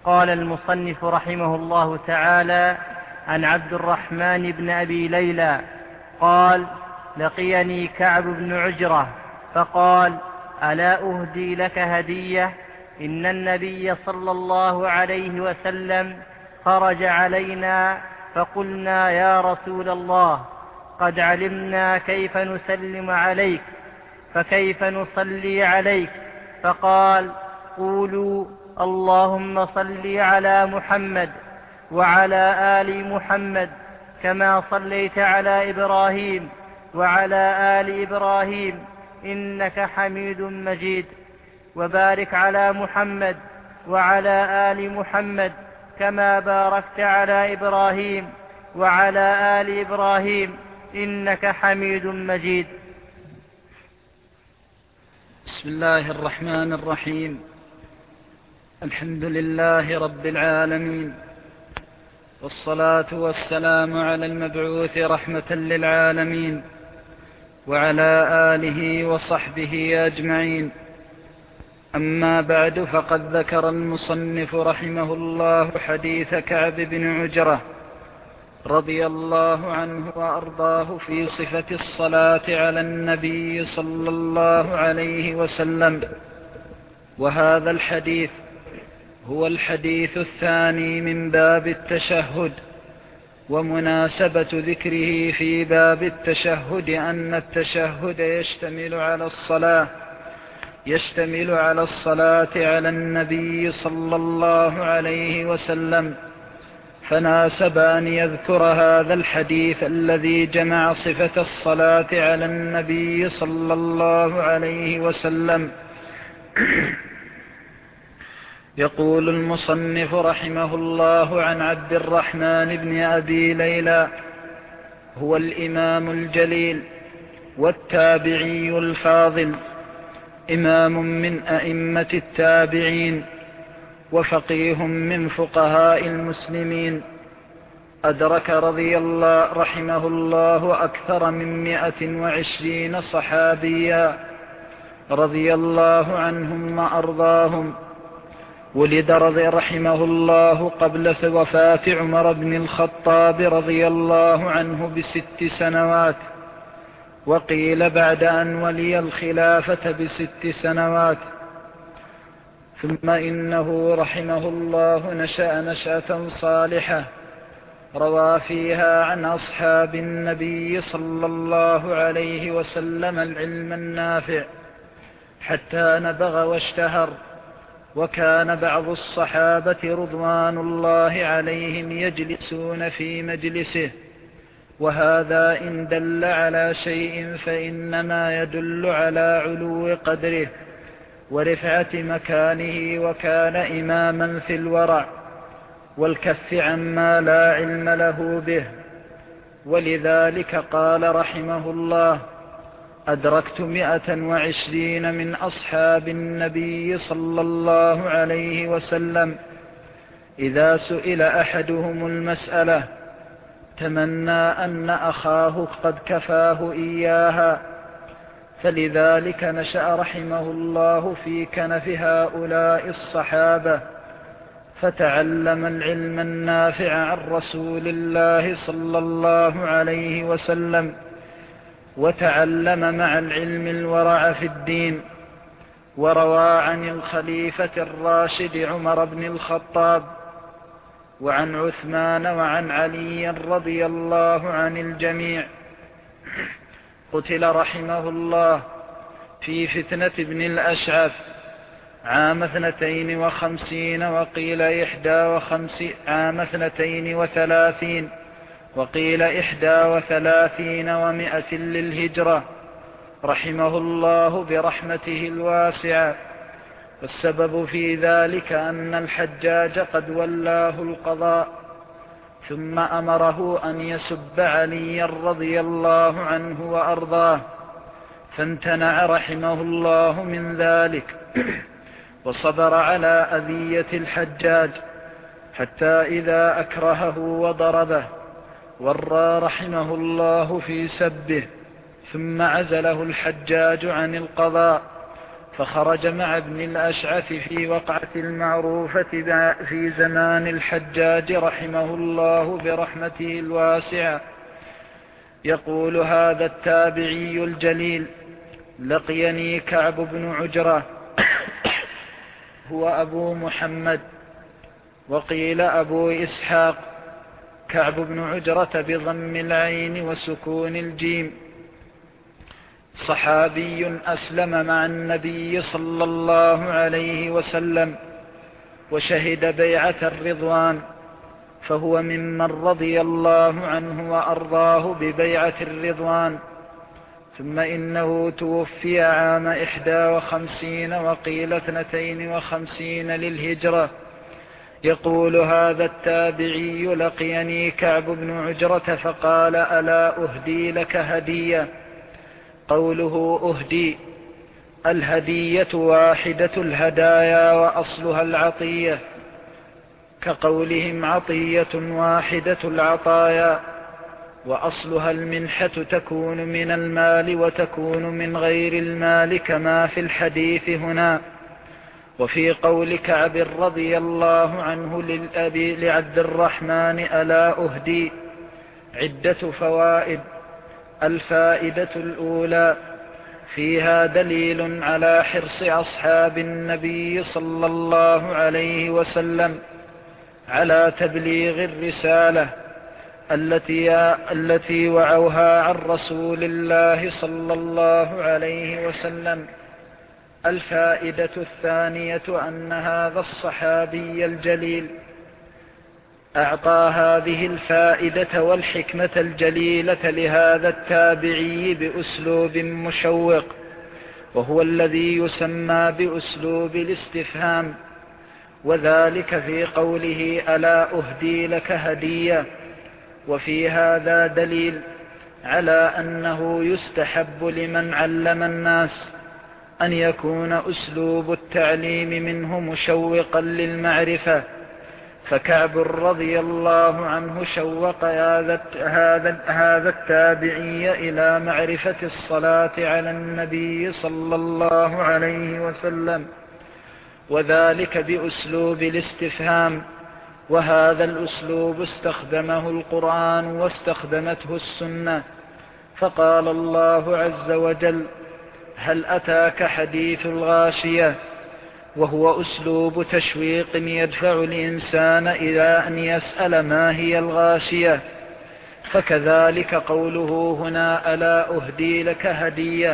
قال المصنف رحمه الله تعالى: عن عبد الرحمن بن أبي ليلى قال: لقيني كعب بن عجرة فقال: ألا أهدي لك هدية؟ إن النبي صلى الله عليه وسلم خرج علينا فقلنا: يا رسول الله، قد علمنا كيف نسلم عليك، فكيف نصلي عليك؟ فقال: قولوا: اللهم صل على محمد وعلى آل محمد كما صليت على إبراهيم وعلى آل إبراهيم إنك حميد مجيد، وبارك على محمد وعلى آل محمد كما باركت على إبراهيم وعلى آل إبراهيم إنك حميد مجيد. بسم الله الرحمن الرحيم. الحمد لله رب العالمين، والصلاة والسلام على المبعوث رحمة للعالمين وعلى آله وصحبه أجمعين. أما بعد، فقد ذكر المصنف رحمه الله حديث كعب بن عجرة رضي الله عنه وأرضاه في صفة الصلاة على النبي صلى الله عليه وسلم، وهذا الحديث هو الحديث الثاني من باب التشهد. ومناسبة ذكره في باب التشهد أن التشهد يشتمل على الصلاة على النبي صلى الله عليه وسلم، فناسب أن يذكر هذا الحديث الذي جمع صفة الصلاة على النبي صلى الله عليه وسلم. يقول المصنف رحمه الله: عن عبد الرحمن بن أبي ليلى، هو الإمام الجليل والتابعي الفاضل، إمام من أئمة التابعين وفقيه من فقهاء المسلمين، أدرك رحمه الله أكثر من 120 صحابيا رضي الله عنهم وأرضاهم. ولد رحمه الله قبل وفاة عمر بن الخطاب رضي الله عنه ب6 سنوات، وقيل بعد أن ولي الخلافة ب6 سنوات. ثم إنه رحمه الله نشأ نشأة صالحة، روى فيها عن أصحاب النبي صلى الله عليه وسلم العلم النافع حتى نبغ واشتهر. وكان بعض الصحابة رضوان الله عليهم يجلسون في مجلسه، وهذا إن دل على شيء فإنما يدل على علو قدره ورفعة مكانه، وكان إماما في الورع والكف عما لا علم له به. ولذلك قال رحمه الله: أدركت 120 من أصحاب النبي صلى الله عليه وسلم، إذا سئل أحدهم المسألة تمنى أن أخاه قد كفاه إياها. فلذلك نشأ رحمه الله في كنف هؤلاء الصحابة، فتعلم العلم النافع عن رسول الله صلى الله عليه وسلم، وتعلم مع العلم الورع في الدين. وروى عن الخليفة الراشد عمر بن الخطاب وعن عثمان وعن علي رضي الله عن الجميع. قتل رحمه الله في فتنة ابن الأشعث عام 52، وقيل 51 عام 32، وقيل 31 و100 للهجرة، رحمه الله برحمته الواسعة. والسبب في ذلك أن الحجاج قد ولاه القضاء، ثم أمره أن يسب عليا رضي الله عنه وأرضاه، فامتنع رحمه الله من ذلك، وصبر على أذية الحجاج حتى إذا أكرهه وضربه ورى رحمه الله في سبه، ثم عزله الحجاج عن القضاء فخرج مع ابن الأشعث في وقعة المعروفة في زمان الحجاج رحمه الله برحمته الواسعة. يقول هذا التابعي الجليل: لقيني كعب بن عجرة هو أبو محمد، وقيل أبو إسحاق، كعب بن عجرة بضم العين وسكون الجيم، صحابي أسلم مع النبي صلى الله عليه وسلم وشهد بيعة الرضوان، فهو ممن رضي الله عنه وأرضاه ببيعة الرضوان. ثم إنه توفي عام 51 وقيل 52 للهجرة. يقول هذا التابعي: لقيني كعب بن عجرة فقال: ألا أهدي لك هدية؟ قوله أهدي، الهدية واحدة الهدايا وأصلها العطية، كقولهم عطية واحدة العطايا، وأصلها المنحة تكون من المال وتكون من غير المال كما في الحديث هنا. وفي قول كعب رضي الله عنه لعبد الرحمن: ألا أهدي، عدة فوائد. الفائدة الأولى: فيها دليل على حرص أصحاب النبي صلى الله عليه وسلم على تبليغ الرسالة التي وعوها عن رسول الله صلى الله عليه وسلم. الفائدة الثانية: أن هذا الصحابي الجليل أعطى هذه الفائدة والحكمة الجليلة لهذا التابعي بأسلوب مشوق، وهو الذي يسمى بأسلوب الاستفهام، وذلك في قوله: ألا أهدي لك هدية. وفي هذا دليل على أنه يستحب لمن علم الناس أن يكون أسلوب التعليم منه مشوقا للمعرفة، فكعب رضي الله عنه شوق هذا التابعي إلى معرفة الصلاة على النبي صلى الله عليه وسلم، وذلك بأسلوب الاستفهام. وهذا الأسلوب استخدمه القرآن واستخدمته السنة، فقال الله عز وجل: هل أتاك حديث الغاشية، وهو أسلوب تشويق يدفع الإنسان إلى أن يسأل ما هي الغاشية. فكذلك قوله هنا: ألا أهدي لك هدية،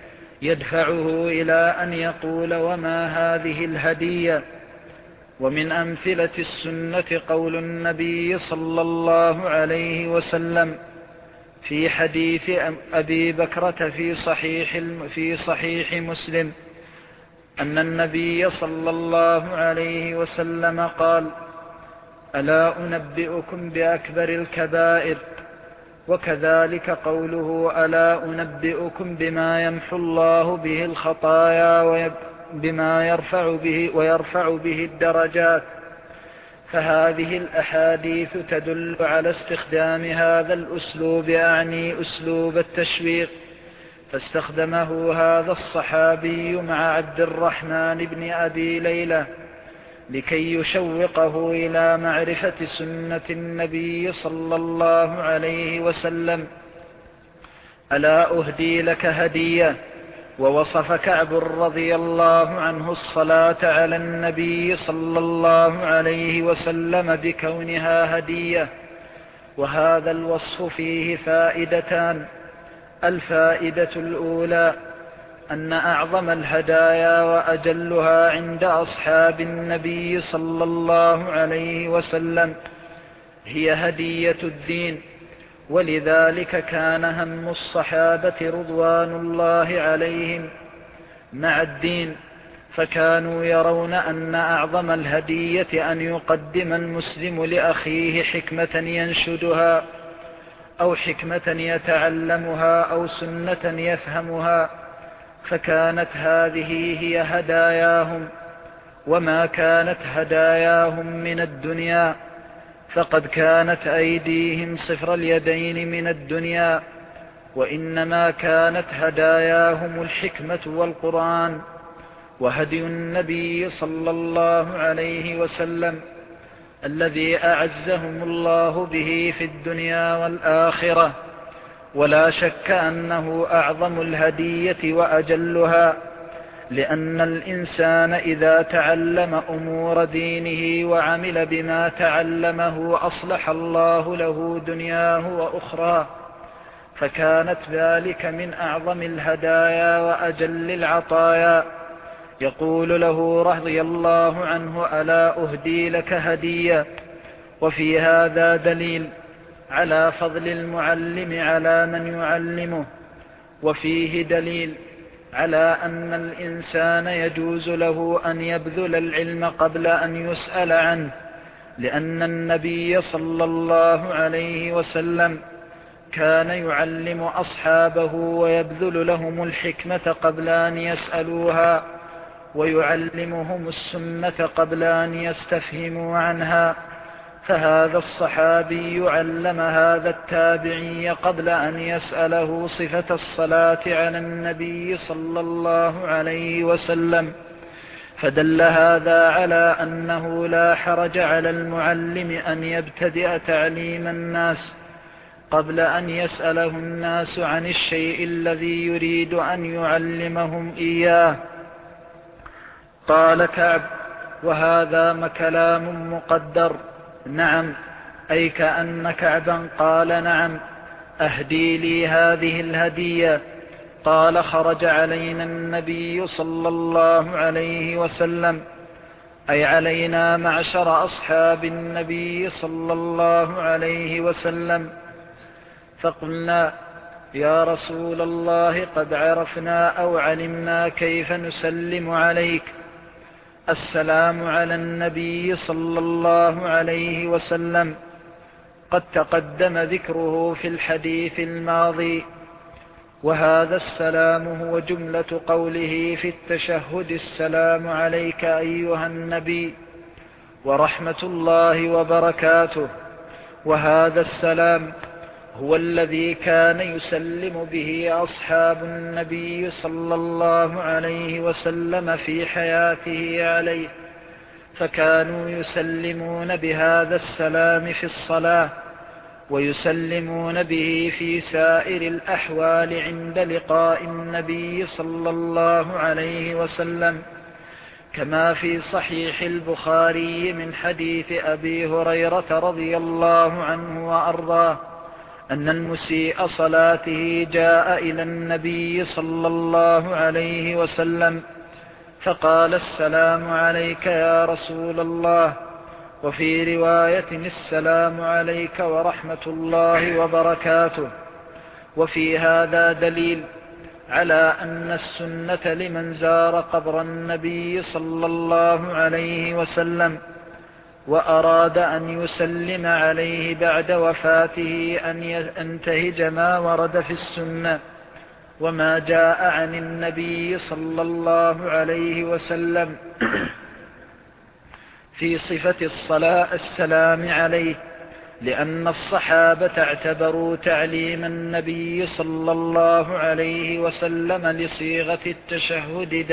يدفعه إلى أن يقول: وما هذه الهدية؟ ومن أمثلة السنة قول النبي صلى الله عليه وسلم في حديث أبي بكرة في صحيح مسلم أن النبي صلى الله عليه وسلم قال: ألا أنبئكم بأكبر الكبائر؟ وكذلك قوله: ألا أنبئكم بما يمحو الله به الخطايا بما ويرفع به الدرجات. فهذه الأحاديث تدل على استخدام هذا الأسلوب، أعني أسلوب التشويق، فاستخدمه هذا الصحابي مع عبد الرحمن بن أبي ليلى لكي يشوقه إلى معرفة سنة النبي صلى الله عليه وسلم. ألا أهدي لك هدية. ووصف كعب رضي الله عنه الصلاة على النبي صلى الله عليه وسلم بكونها هدية، وهذا الوصف فيه فائدتان. الفائدة الأولى: أن أعظم الهدايا وأجلها عند أصحاب النبي صلى الله عليه وسلم هي هدية الدين، ولذلك كان هم الصحابة رضوان الله عليهم مع الدين، فكانوا يرون أن أعظم الهدية أن يقدم المسلم لأخيه حكمة ينشدها، أو حكمة يتعلمها، أو سنة يفهمها، فكانت هذه هي هداياهم. وما كانت هداياهم من الدنيا، فقد كانت أيديهم صفر اليدين من الدنيا، وإنما كانت هداياهم الحكمة والقرآن. وهدي النبي صلى الله عليه وسلم الذي أعزهم الله به في الدنيا والآخرة، ولا شك أنه أعظم الهدية وأجلها، لأن الإنسان إذا تعلم أمور دينه وعمل بما تعلمه أصلح الله له دنياه وأخرى، فكانت ذلك من أعظم الهدايا وأجل العطايا. يقول له رضي الله عنه: ألا أهدي لك هدية؟ وفي هذا دليل على فضل المعلم على من يعلمه، وفيه دليل على أن الإنسان يجوز له أن يبذل العلم قبل أن يسأل عنه، لأن النبي صلى الله عليه وسلم كان يعلم أصحابه ويبذل لهم الحكمة قبل أن يسألوها، ويعلمهم السنة قبل أن يستفهموا عنها. فهذا الصحابي علم هذا التابعي قبل أن يسأله صفة الصلاة على النبي صلى الله عليه وسلم، فدل هذا على أنه لا حرج على المعلم أن يبتدئ تعليم الناس قبل أن يسأله الناس عن الشيء الذي يريد أن يعلمهم إياه. قال كعب: وهذا كلام مقدر. نعم، أي كأن كعبا قال: نعم، أهدي لي هذه الهدية. قال: خرج علينا النبي صلى الله عليه وسلم، أي علينا معشر أصحاب النبي صلى الله عليه وسلم، فقلنا: يا رسول الله، قد عرفنا أو علمنا كيف نسلم عليك. السلام على النبي صلى الله عليه وسلم قد تقدم ذكره في الحديث الماضي، وهذا السلام هو جملة قوله في التشهد: السلام عليك أيها النبي ورحمة الله وبركاته. وهذا السلام هو الذي كان يسلم به أصحاب النبي صلى الله عليه وسلم في حياته عليه، فكانوا يسلمون بهذا السلام في الصلاة، ويسلمون به في سائر الأحوال عند لقاء النبي صلى الله عليه وسلم، كما في صحيح البخاري من حديث أبي هريرة رضي الله عنه وأرضاه أن المسيء صلاته جاء إلى النبي صلى الله عليه وسلم فقال: السلام عليك يا رسول الله. وفي رواية: السلام عليك ورحمة الله وبركاته. وفي هذا دليل على أن السنة لمن زار قبر النبي صلى الله عليه وسلم وأراد أن يسلم عليه بعد وفاته أن ينتهج ما ورد في السنة وما جاء عن النبي صلى الله عليه وسلم في صفة السلام عليه، لأن الصحابة اعتبروا تعليم النبي صلى الله عليه وسلم لصيغة التشهد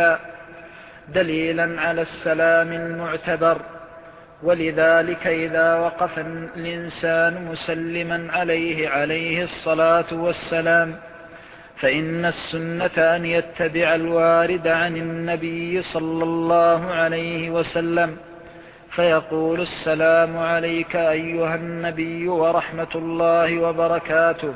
دليلا على السلام المعتبر. ولذلك إذا وقف الإنسان مسلما عليه الصلاة والسلام، فإن السنة أن يتبع الوارد عن النبي صلى الله عليه وسلم، فيقول: السلام عليك أيها النبي ورحمة الله وبركاته،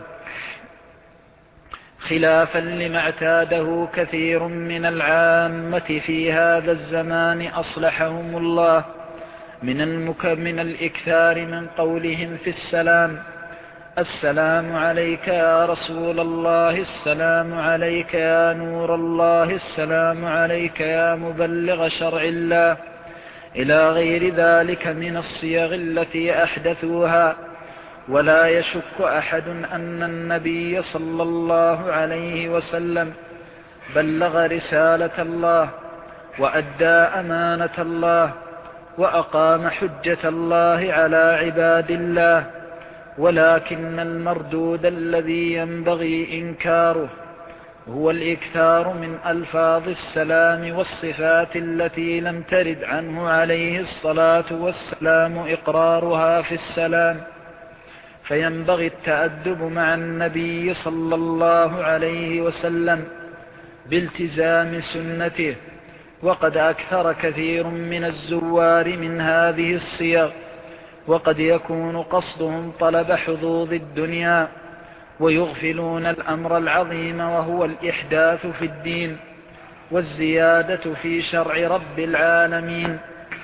خلافا لما اعتاده كثير من العامة في هذا الزمان أصلحهم الله من الإكثار من قولهم في السلام: السلام عليك يا رسول الله، السلام عليك يا نور الله، السلام عليك يا مبلغ شرع الله، إلى غير ذلك من الصيغ التي أحدثوها. ولا يشك أحد أن النبي صلى الله عليه وسلم بلغ رسالة الله وأدى أمانة الله وأقام حجة الله على عباد الله، ولكن المردود الذي ينبغي إنكاره هو الإكثار من ألفاظ السلام والصفات التي لم ترد عنه عليه الصلاة والسلام إقرارها في السلام، فينبغي التأدب مع النبي صلى الله عليه وسلم بالتزام سنته. وقد أكثر كثير من الزوار من هذه الصيغ، وقد يكون قصدهم طلب حظوظ الدنيا ويغفلون الأمر العظيم وهو الإحداث في الدين والزيادة في شرع رب العالمين.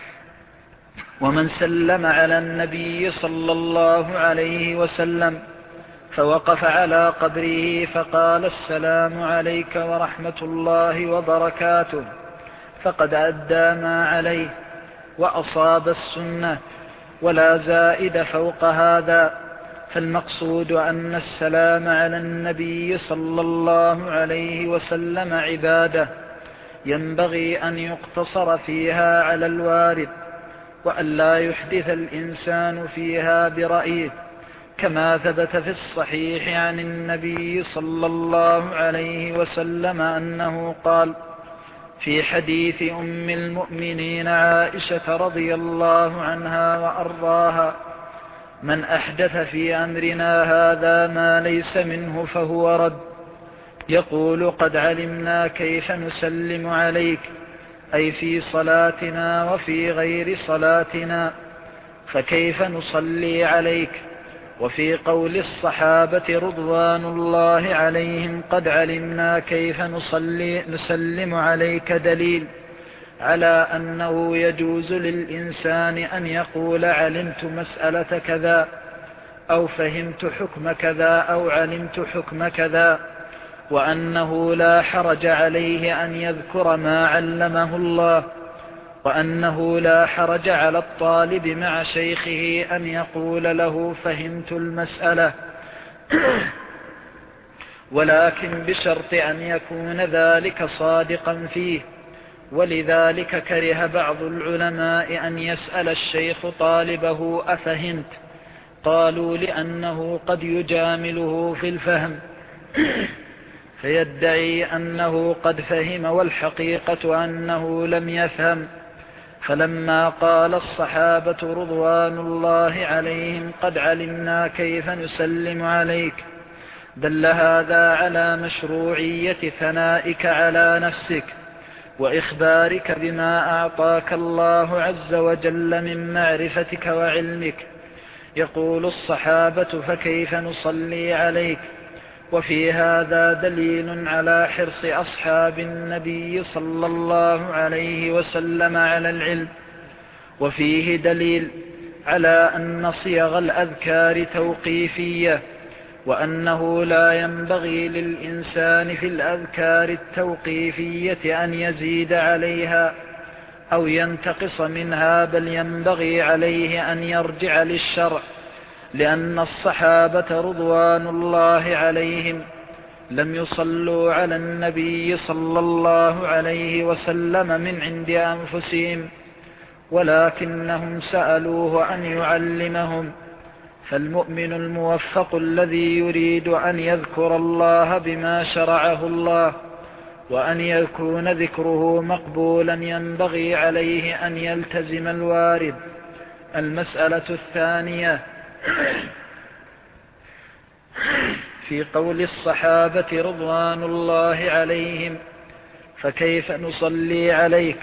ومن سلم على النبي صلى الله عليه وسلم فوقف على قبره فقال السلام عليك ورحمة الله وبركاته فقد أدى ما عليه وأصاب السنة ولا زائد فوق هذا. فالمقصود أن السلام على النبي صلى الله عليه وسلم عبادة ينبغي أن يقتصر فيها على الوارد، وأن لا يحدث الإنسان فيها برأيه، كما ثبت في الصحيح عن النبي صلى الله عليه وسلم أنه قال في حديث أم المؤمنين عائشة رضي الله عنها وأرضاها: من أحدث في أمرنا هذا ما ليس منه فهو رد. يقول قد علمنا كيف نسلم عليك، أي في صلاتنا وفي غير صلاتنا، فكيف نصلي عليك؟ وفي قول الصحابة رضوان الله عليهم قد علمنا كيف نسلم عليك دليل على أنه يجوز للإنسان أن يقول علمت مسألة كذا، أو فهمت حكم كذا، أو علمت حكم كذا، وأنه لا حرج عليه أن يذكر ما علمه الله، وأنه لا حرج على الطالب مع شيخه أن يقول له فهمت المسألة، ولكن بشرط أن يكون ذلك صادقا فيه. ولذلك كره بعض العلماء أن يسأل الشيخ طالبه أفهمت؟ قالوا لأنه قد يجامله في الفهم فيدعي أنه قد فهم والحقيقة أنه لم يفهم. فلما قال الصحابة رضوان الله عليهم قد علمنا كيف نسلم عليك، دل هذا على مشروعية ثنائك على نفسك وإخبارك بما أعطاك الله عز وجل من معرفتك وعلمك. يقول الصحابة فكيف نصلي عليك؟ وفي هذا دليل على حرص أصحاب النبي صلى الله عليه وسلم على العلم، وفيه دليل على أن صيغ الأذكار توقيفية، وأنه لا ينبغي للإنسان في الأذكار التوقيفية أن يزيد عليها أو ينتقص منها، بل ينبغي عليه أن يرجع للشرع، لأن الصحابة رضوان الله عليهم لم يصلوا على النبي صلى الله عليه وسلم من عند أنفسهم، ولكنهم سألوه أن يعلمهم. فالمؤمن الموفق الذي يريد أن يذكر الله بما شرعه الله وأن يكون ذكره مقبولا ينبغي عليه أن يلتزم الوارد. المسألة الثانية في قول الصحابة رضوان الله عليهم فكيف نصلي عليك،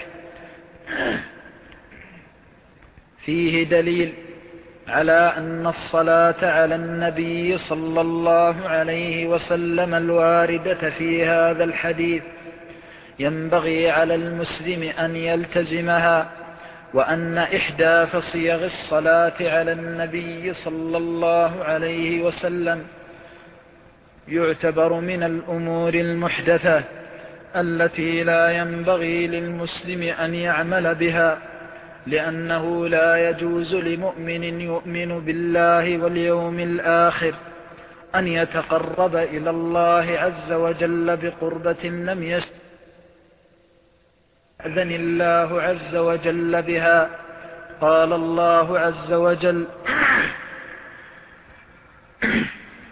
فيه دليل على أن الصلاة على النبي صلى الله عليه وسلم الواردة في هذا الحديث ينبغي على المسلم أن يلتزمها، وأن إحداث صيغ الصلاة على النبي صلى الله عليه وسلم يعتبر من الأمور المحدثة التي لا ينبغي للمسلم أن يعمل بها، لأنه لا يجوز لمؤمن يؤمن بالله واليوم الآخر أن يتقرب إلى الله عز وجل بقربة لم يأذن الله عز وجل بها. قال الله عز وجل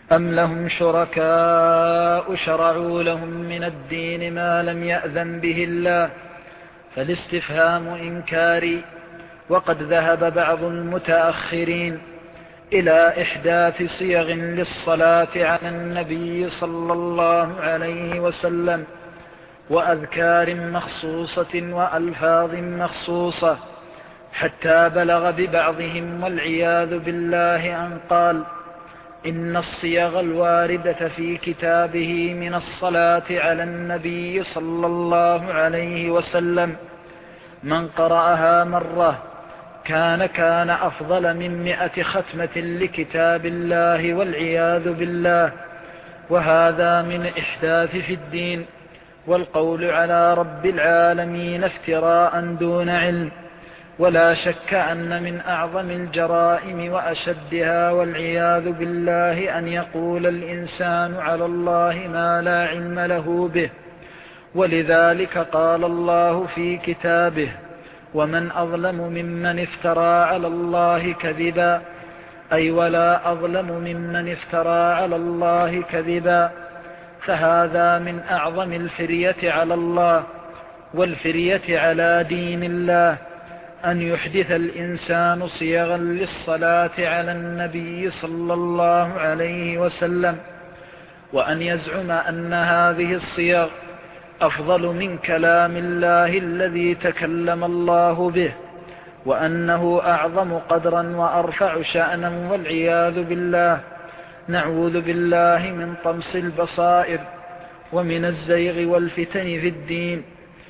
أم لهم شركاء شرعوا لهم من الدين ما لم يأذن به الله؟ فالاستفهام إنكاري. وقد ذهب بعض المتأخرين إلى إحداث صيغ للصلاة على النبي صلى الله عليه وسلم وأذكار مخصوصة وألفاظ مخصوصة، حتى بلغ ببعضهم والعياذ بالله أن قال إن الصيغ الواردة في كتابه من الصلاة على النبي صلى الله عليه وسلم من قرأها مرة كان أفضل من 100 ختمة لكتاب الله والعياذ بالله. وهذا من إحداث في الدين، والقول على رب العالمين افتراء دون علم. ولا شك أن من أعظم الجرائم وأشدها والعياذ بالله أن يقول الإنسان على الله ما لا علم له به. ولذلك قال الله في كتابه ومن أظلم ممن افترى على الله كذبا، أي ولا أظلم ممن افترى على الله كذبا. فهذا من أعظم الفرية على الله والفرية على دين الله، أن يحدث الإنسان صيغا للصلاة على النبي صلى الله عليه وسلم، وأن يزعم أن هذه الصيغ أفضل من كلام الله الذي تكلم الله به، وأنه أعظم قدرا وأرفع شأنا، والعياذ بالله. نعوذ بالله من طمس البصائر ومن الزيغ والفتن في الدين.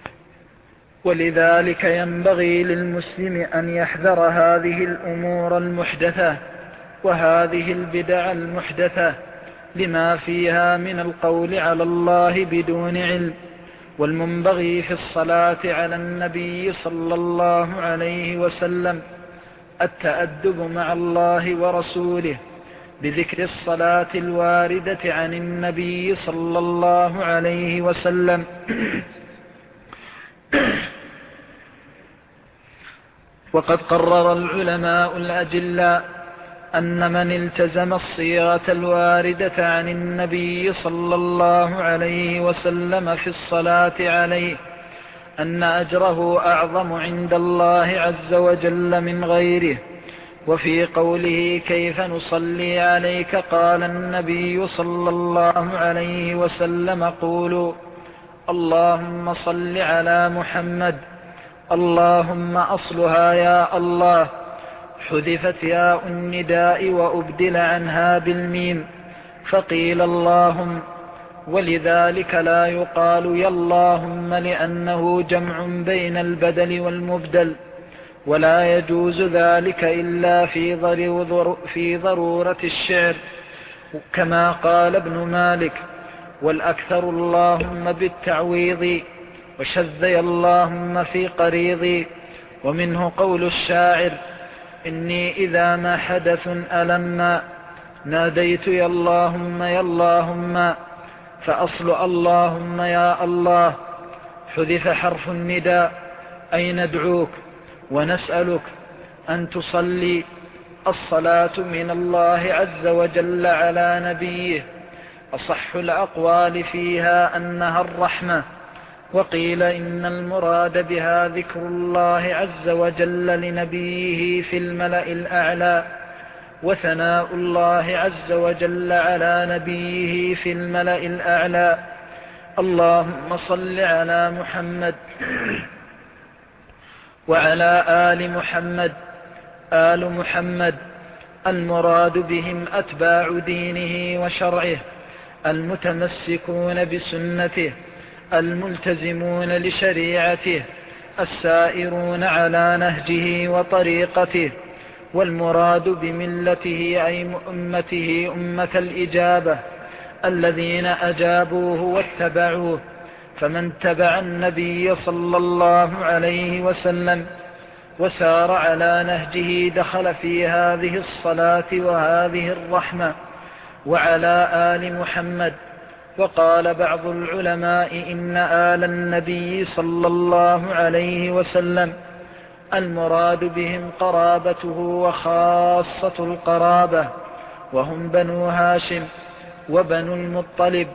ولذلك ينبغي للمسلم أن يحذر هذه الأمور المحدثة وهذه البدع المحدثة لما فيها من القول على الله بدون علم. والمنبغي في الصلاة على النبي صلى الله عليه وسلم التأدب مع الله ورسوله بذكر الصلاة الواردة عن النبي صلى الله عليه وسلم. وقد قرر العلماء الأجلاء أن من التزم الصيغة الواردة عن النبي صلى الله عليه وسلم في الصلاة عليه أن أجره أعظم عند الله عز وجل من غيره. وفي قوله كيف نصلي عليك قال النبي صلى الله عليه وسلم قولوا اللهم صل على محمد. اللهم أصلها يا الله حذفت ياء النداء وأبدل عنها بالميم فقيل اللهم، ولذلك لا يقال يا اللهم لأنه جمع بين البدل والمبدل، ولا يجوز ذلك إلا في ضرورة الشعر، كما قال ابن مالك والأكثر اللهم بالتعويض، وشذي اللهم في قريضي. ومنه قول الشاعر إني إذا ما حدث ألما ناديت يا اللهم يا اللهم، فأصل اللهم يا الله حذف حرف النداء أي ندعوك ونسألك أن تصلي. الصلاة من الله عز وجل على نبيه أصح الأقوال فيها أنها الرحمة، وقيل إن المراد بها ذكر الله عز وجل لنبيه في الملأ الأعلى، وثناء الله عز وجل على نبيه في الملأ الأعلى. اللهم صل على محمد وعلى آل محمد. آل محمد المراد بهم أتباع دينه وشرعه المتمسكون بسنته الملتزمون لشريعته السائرون على نهجه وطريقته. والمراد بملته أي أمته أمة الإجابة الذين أجابوه واتبعوه. فمن تبع النبي صلى الله عليه وسلم وسار على نهجه دخل في هذه الصلاة وهذه الرحمة. وعلى آل محمد. وقال بعض العلماء إن آل النبي صلى الله عليه وسلم المراد بهم قرابته وخاصة القرابة وهم بنو هاشم وبنو المطلب،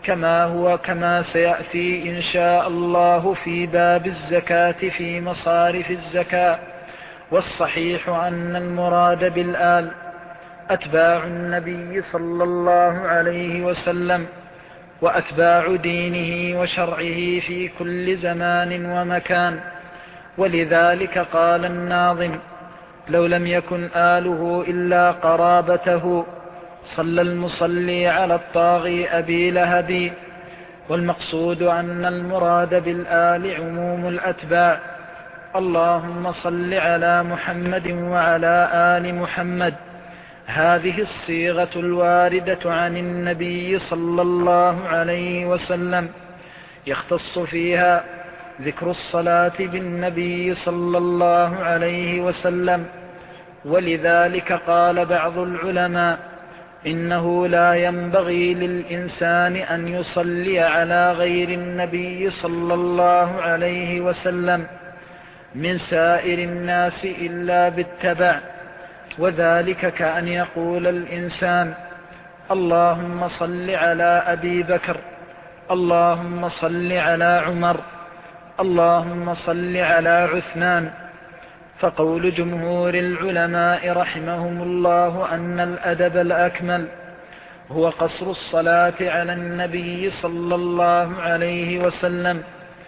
كما سيأتي إن شاء الله في باب الزكاة في مصارف الزكاة. والصحيح أن المراد بالآل أتباع النبي صلى الله عليه وسلم، وأتباع دينه وشرعه في كل زمان ومكان. ولذلك قال الناظم: لو لم يكن آله إلا قرابته، صلى المصلي على الطاغي أبي لهب. والمقصود أن المراد بالآل عموم الأتباع. اللهم صل على محمد وعلى آل محمد. هذه الصيغة الواردة عن النبي صلى الله عليه وسلم يختص فيها ذكر الصلاة بالنبي صلى الله عليه وسلم. ولذلك قال بعض العلماء: إنه لا ينبغي للإنسان أن يصلي على غير النبي صلى الله عليه وسلم من سائر الناس إلا بالتبع. وذلك كأن يقول الإنسان: اللهم صل على أبي بكر، اللهم صل على عمر، اللهم صل على عثمان. فقول جمهور العلماء رحمهم الله أن الأدب الأكمل هو قصر الصلاة على النبي صلى الله عليه وسلم،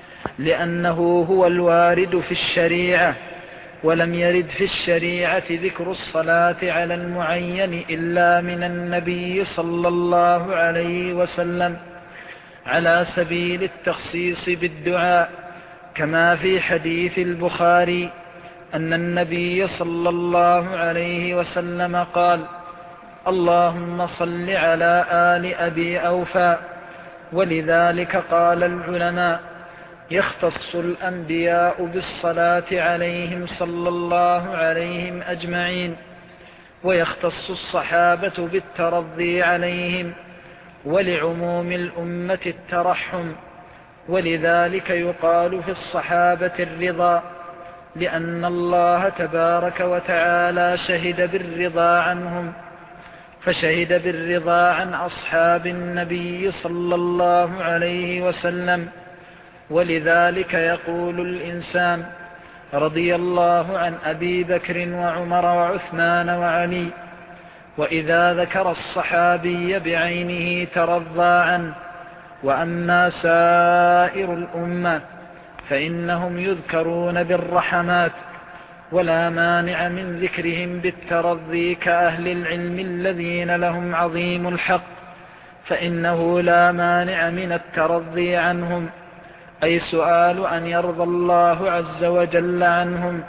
لأنه هو الوارد في الشريعة، ولم يرد في الشريعة ذكر الصلاة على المعين إلا من النبي صلى الله عليه وسلم على سبيل التخصيص بالدعاء، كما في حديث البخاري أن النبي صلى الله عليه وسلم قال: اللهم صل على آل أبي أوفى. ولذلك قال العلماء: يختص الأنبياء بالصلاة عليهم صلى الله عليهم أجمعين، ويختص الصحابة بالترضي عليهم، ولعموم الأمة الترحم. ولذلك يقال في الصحابة الرضا، لأن الله تبارك وتعالى شهد بالرضا عنهم، فشهد بالرضا عن أصحاب النبي صلى الله عليه وسلم. ولذلك يقول الإنسان: رضي الله عن أبي بكر وعمر وعثمان وعلي. وإذا ذكر الصحابي بعينه ترضى عنه. وأما سائر الأمة فإنهم يذكرون بالرحمات، ولا مانع من ذكرهم بالترضي كأهل العلم الذين لهم عظيم الحق، فإنه لا مانع من الترضي عنهم، أي سؤال أن يرضى الله عز وجل عنهم.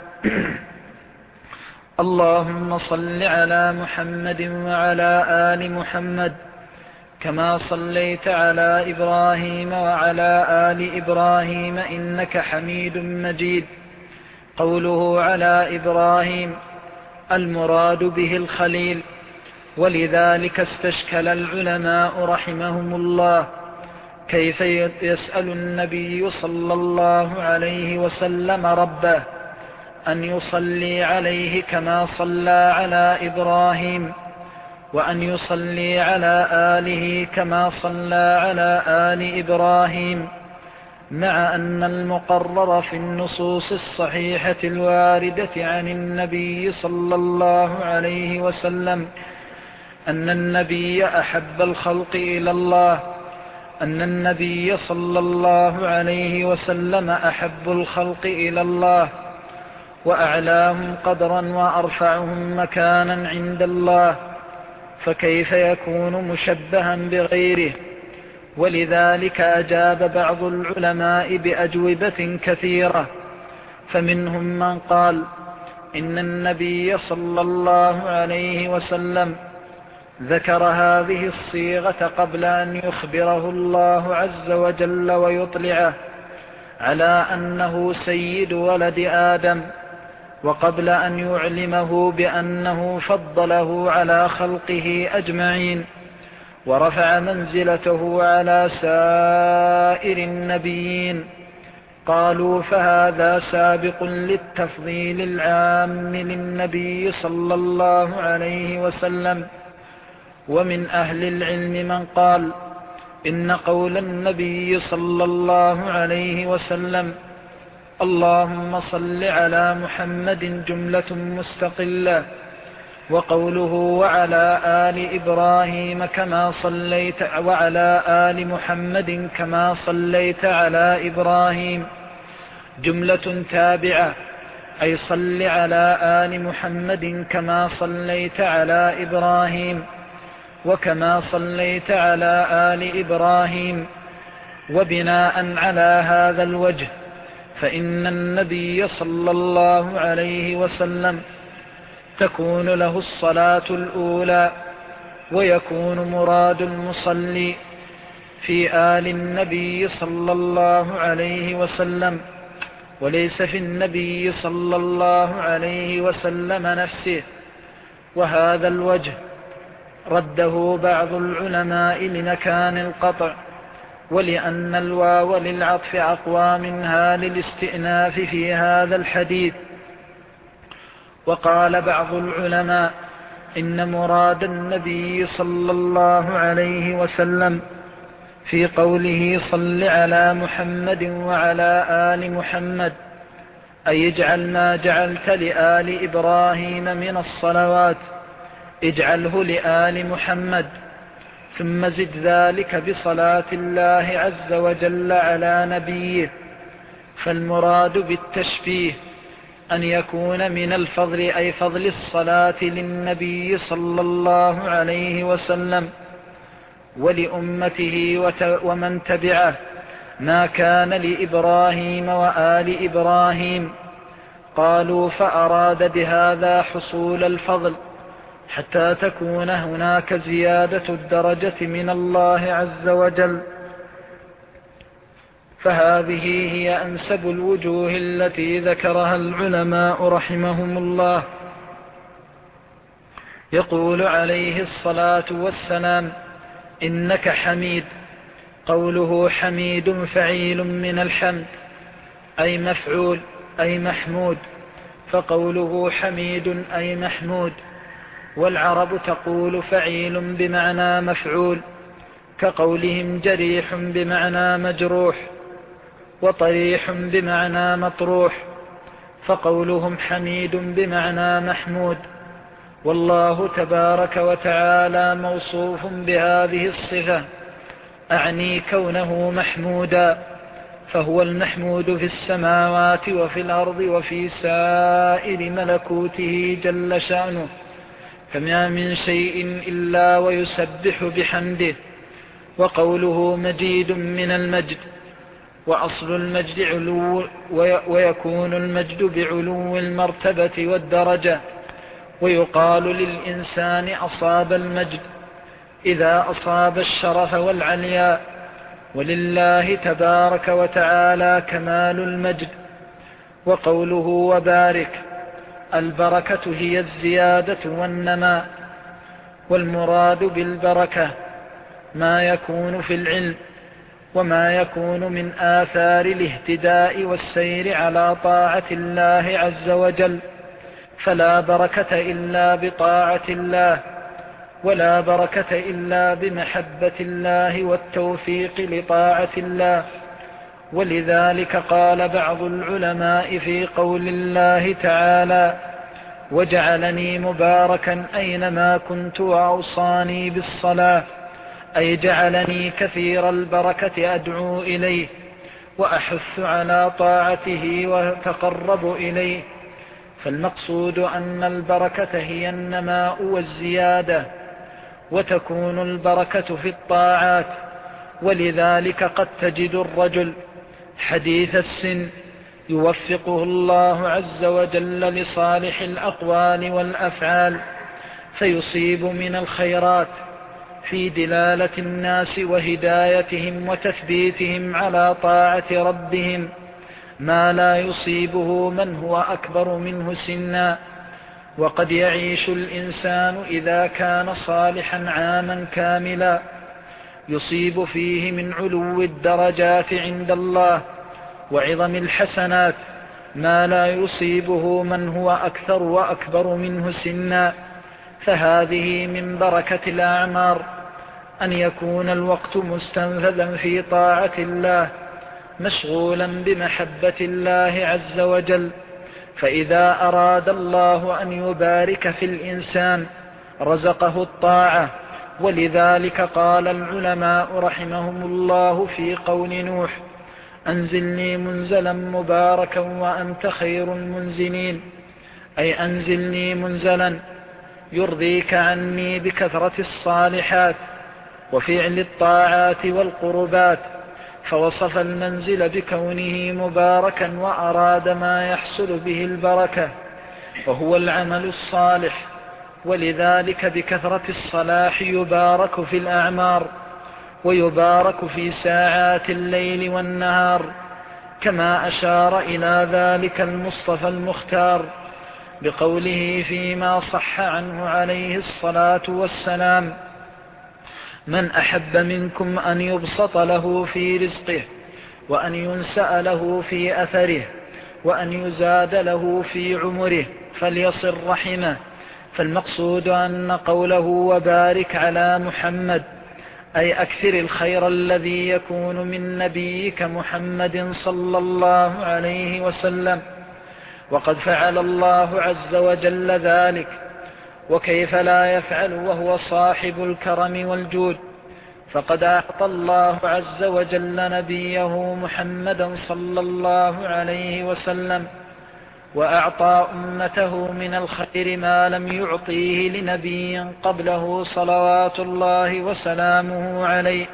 اللهم صل على محمد وعلى آل محمد كما صليت على إبراهيم وعلى آل إبراهيم إنك حميد مجيد. قوله على إبراهيم المراد به الخليل. ولذلك استشكل العلماء رحمهم الله كيف يسأل النبي صلى الله عليه وسلم ربه أن يصلي عليه كما صلى على إبراهيم، وأن يصلي على آله كما صلى على آل إبراهيم، مع أن المقرر في النصوص الصحيحة الواردة عن النبي صلى الله عليه وسلم أن النبي أحب الخلق إلى الله، أن النبي صلى الله عليه وسلم أحب الخلق إلى الله، وأعلاهم قدرا وأرفعهم مكانا عند الله، فكيف يكون مشبها بغيره؟ ولذلك أجاب بعض العلماء بأجوبة كثيرة، فمنهم من قال إن النبي صلى الله عليه وسلم ذكر هذه الصيغة قبل أن يخبره الله عز وجل ويطلعه على أنه سيد ولد آدم، وقبل أن يعلمه بأنه فضله على خلقه أجمعين ورفع منزلته على سائر النبيين. قالوا فهذا سابق للتفضيل العام للنبي صلى الله عليه وسلم، ومن أهل العلم من قال إن قول النبي صلى الله عليه وسلم اللهم صل على محمد جملة مستقلة، وقوله وعلى آل إبراهيم كما صليت وعلى آل محمد كما صليت على إبراهيم جملة تابعة، أي صل على آل محمد كما صليت على إبراهيم وكما صليت على آل إبراهيم. وبناء على هذا الوجه فإن النبي صلى الله عليه وسلم تكون له الصلاة الأولى، ويكون مراد المصلي في آل النبي صلى الله عليه وسلم، وليس في النبي صلى الله عليه وسلم نفسه. وهذا الوجه رده بعض العلماء لمكان القطع، ولأن الواو للعطف أقوى منها للاستئناف في هذا الحديث. وقال بعض العلماء إن مراد النبي صلى الله عليه وسلم في قوله صل على محمد وعلى آل محمد أي اجعل ما جعلت لآل إبراهيم من الصلوات اجعله لآل محمد، ثم زد ذلك بصلاة الله عز وجل على نبيه. فالمراد بالتشبيه أن يكون من الفضل أي فضل الصلاة للنبي صلى الله عليه وسلم ولأمته ومن تبعه ما كان لإبراهيم وآل إبراهيم. قالوا فأراد بهذا حصول الفضل حتى تكون هناك زيادة الدرجة من الله عز وجل. فهذه هي أنسب الوجوه التي ذكرها العلماء رحمهم الله. يقول عليه الصلاة والسلام إنك حميد. قوله حميد فعيل من الحمد أي مفعول أي محمود، فقوله حميد أي محمود. والعرب تقول فعيل بمعنى مفعول، كقولهم جريح بمعنى مجروح، وطريح بمعنى مطروح، فقولهم حميد بمعنى محمود. والله تبارك وتعالى موصوف بهذه الصفة، أعني كونه محمودا، فهو المحمود في السماوات وفي الأرض وفي سائر ملكوته جل شأنه، فما من شيء إلا ويسبح بحمده. وقوله مجيد من المجد، وأصل المجد علو، ويكون المجد بعلو المرتبة والدرجة. ويقال للإنسان أصاب المجد إذا أصاب الشرف والعلياء، ولله تبارك وتعالى كمال المجد. وقوله وبارك، البركة هي الزيادة والنماء، والمراد بالبركة ما يكون في العلم وما يكون من آثار الاهتداء والسير على طاعة الله عز وجل. فلا بركة إلا بطاعة الله، ولا بركة إلا بمحبة الله والتوفيق لطاعة الله. ولذلك قال بعض العلماء في قول الله تعالى وجعلني مباركا أينما كنت وأوصاني بالصلاة، أي جعلني كثير البركة أدعو إليه وأحث على طاعته وتقرب إليه. فالمقصود أن البركة هي النماء والزيادة، وتكون البركة في الطاعات. ولذلك قد تجد الرجل حديث السن يوفقه الله عز وجل لصالح الأقوال والأفعال، فيصيب من الخيرات في دلالة الناس وهدايتهم وتثبيتهم على طاعة ربهم ما لا يصيبه من هو أكبر منه سنا. وقد يعيش الإنسان إذا كان صالحا عاما كاملا يصيب فيه من علو الدرجات عند الله وعظم الحسنات ما لا يصيبه من هو أكثر وأكبر منه سنا. فهذه من بركة الأعمار أن يكون الوقت مستنفذا في طاعة الله مشغولا بمحبة الله عز وجل. فإذا أراد الله أن يبارك في الإنسان رزقه الطاعة. ولذلك قال العلماء رحمهم الله في قول نوح: أنزلني منزلا مباركا وأنت خير المنزلين، أي أنزلني منزلا يرضيك عني بكثرة الصالحات وفعل الطاعات والقربات. فوصف المنزل بكونه مباركا وأراد ما يحصل به البركة وهو العمل الصالح. ولذلك بكثرة الصلاح يبارك في الأعمار ويبارك في ساعات الليل والنهار، كما أشار إلى ذلك المصطفى المختار بقوله فيما صح عنه عليه الصلاة والسلام: من أحب منكم أن يبسط له في رزقه وأن ينسأ له في أثره وأن يزاد له في عمره فليصل رحمه. فالمقصود أن قوله وبارك على محمد أي أكثر الخير الذي يكون من نبيك محمد صلى الله عليه وسلم. وقد فعل الله عز وجل ذلك، وكيف لا يفعل وهو صاحب الكرم والجود. فقد أعطى الله عز وجل نبيه محمدا صلى الله عليه وسلم، وأعطى أمته من الخير ما لم يعطيه لنبي قبله صلوات الله وسلامه عليه.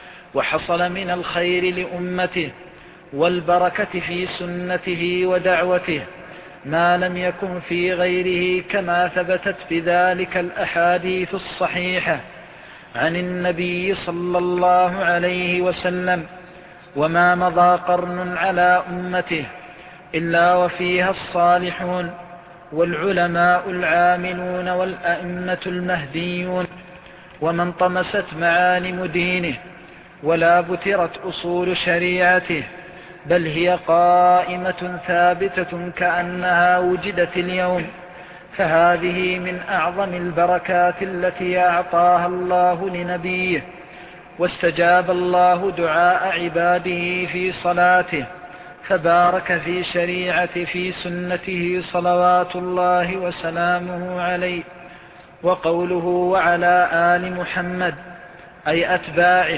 وحصل من الخير لأمته والبركة في سنته ودعوته ما لم يكن في غيره، كما ثبتت بذلك الأحاديث الصحيحة عن النبي صلى الله عليه وسلم: وما مضى قرن على أمته إلا وفيها الصالحون والعلماء العاملون والأئمة المهديون، ومن طمست معالم دينه ولا بترت أصول شريعته، بل هي قائمة ثابتة كأنها وجدت اليوم. فهذه من أعظم البركات التي أعطاها الله لنبيه. واستجاب الله دعاء عباده في صلاته فبارك في شريعة في سنته صلوات الله وسلامه عليه. وقوله وعلى آل محمد أي أتباعه.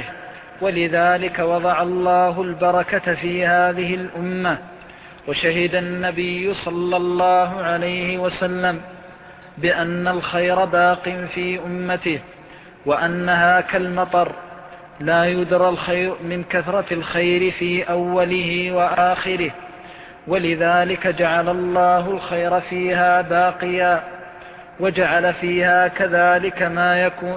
ولذلك وضع الله البركة في هذه الأمة. وشهد النبي صلى الله عليه وسلم بأن الخير باق في أمته، وأنها كالمطر لا يدرى الخير من كثرة الخير في أوله وآخره. ولذلك جعل الله الخير فيها باقيا، وجعل فيها كذلك ما يكون،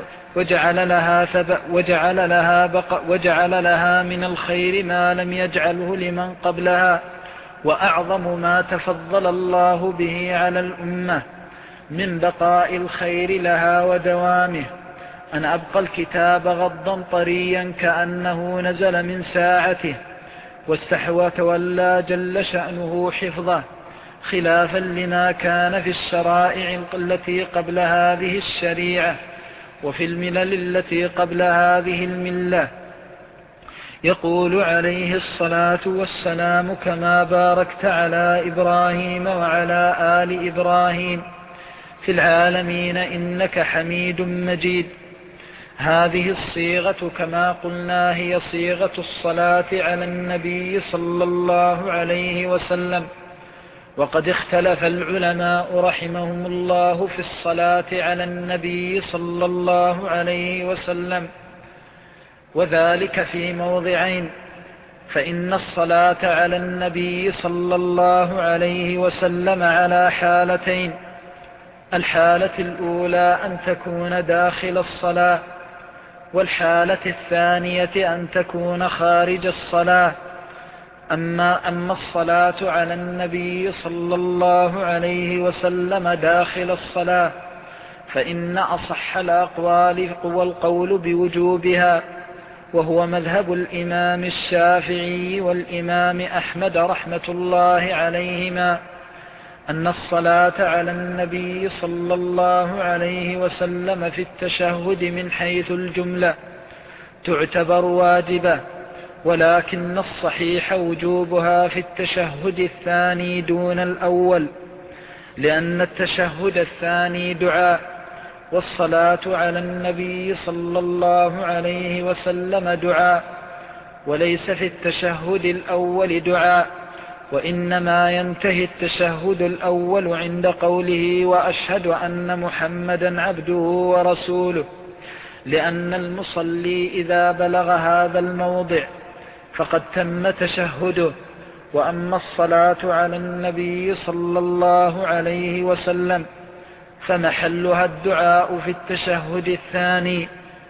وجعل لها من الخير ما لم يجعله لمن قبلها. وأعظم ما تفضل الله به على الأمة من بقاء الخير لها ودوامه أن أبقى الكتاب غضا طريا كأنه نزل من ساعته، واستحوى تولى جل شأنه حفظه، خلافا لما كان في الشرائع التي قبل هذه الشريعة وفي الملل التي قبل هذه الملة. يقول عليه الصلاة والسلام: كما باركت على إبراهيم وعلى آل إبراهيم في العالمين إنك حميد مجيد. هذه الصيغة كما قلنا هي صيغة الصلاة على النبي صلى الله عليه وسلم. وقد اختلف العلماء رحمهم الله في الصلاة على النبي صلى الله عليه وسلم، وذلك في موضعين. فإن الصلاة على النبي صلى الله عليه وسلم على حالتين: الحالة الأولى أن تكون داخل الصلاة، والحالة الثانية أن تكون خارج الصلاة. أما الصلاة على النبي صلى الله عليه وسلم داخل الصلاة فإن أصح الأقوال هو القول بوجوبها، وهو مذهب الإمام الشافعي والإمام أحمد رحمة الله عليهما. أن الصلاة على النبي صلى الله عليه وسلم في التشهد من حيث الجملة تعتبر واجبة، ولكن الصحيح وجوبها في التشهد الثاني دون الأول، لأن التشهد الثاني دعاء، والصلاة على النبي صلى الله عليه وسلم دعاء، وليس في التشهد الأول دعاء، وإنما ينتهي التشهد الأول عند قوله وأشهد أن محمدا عبده ورسوله، لأن المصلي إذا بلغ هذا الموضع فقد تم تشهده. وأما الصلاة على النبي صلى الله عليه وسلم فمحلها الدعاء في التشهد الثاني.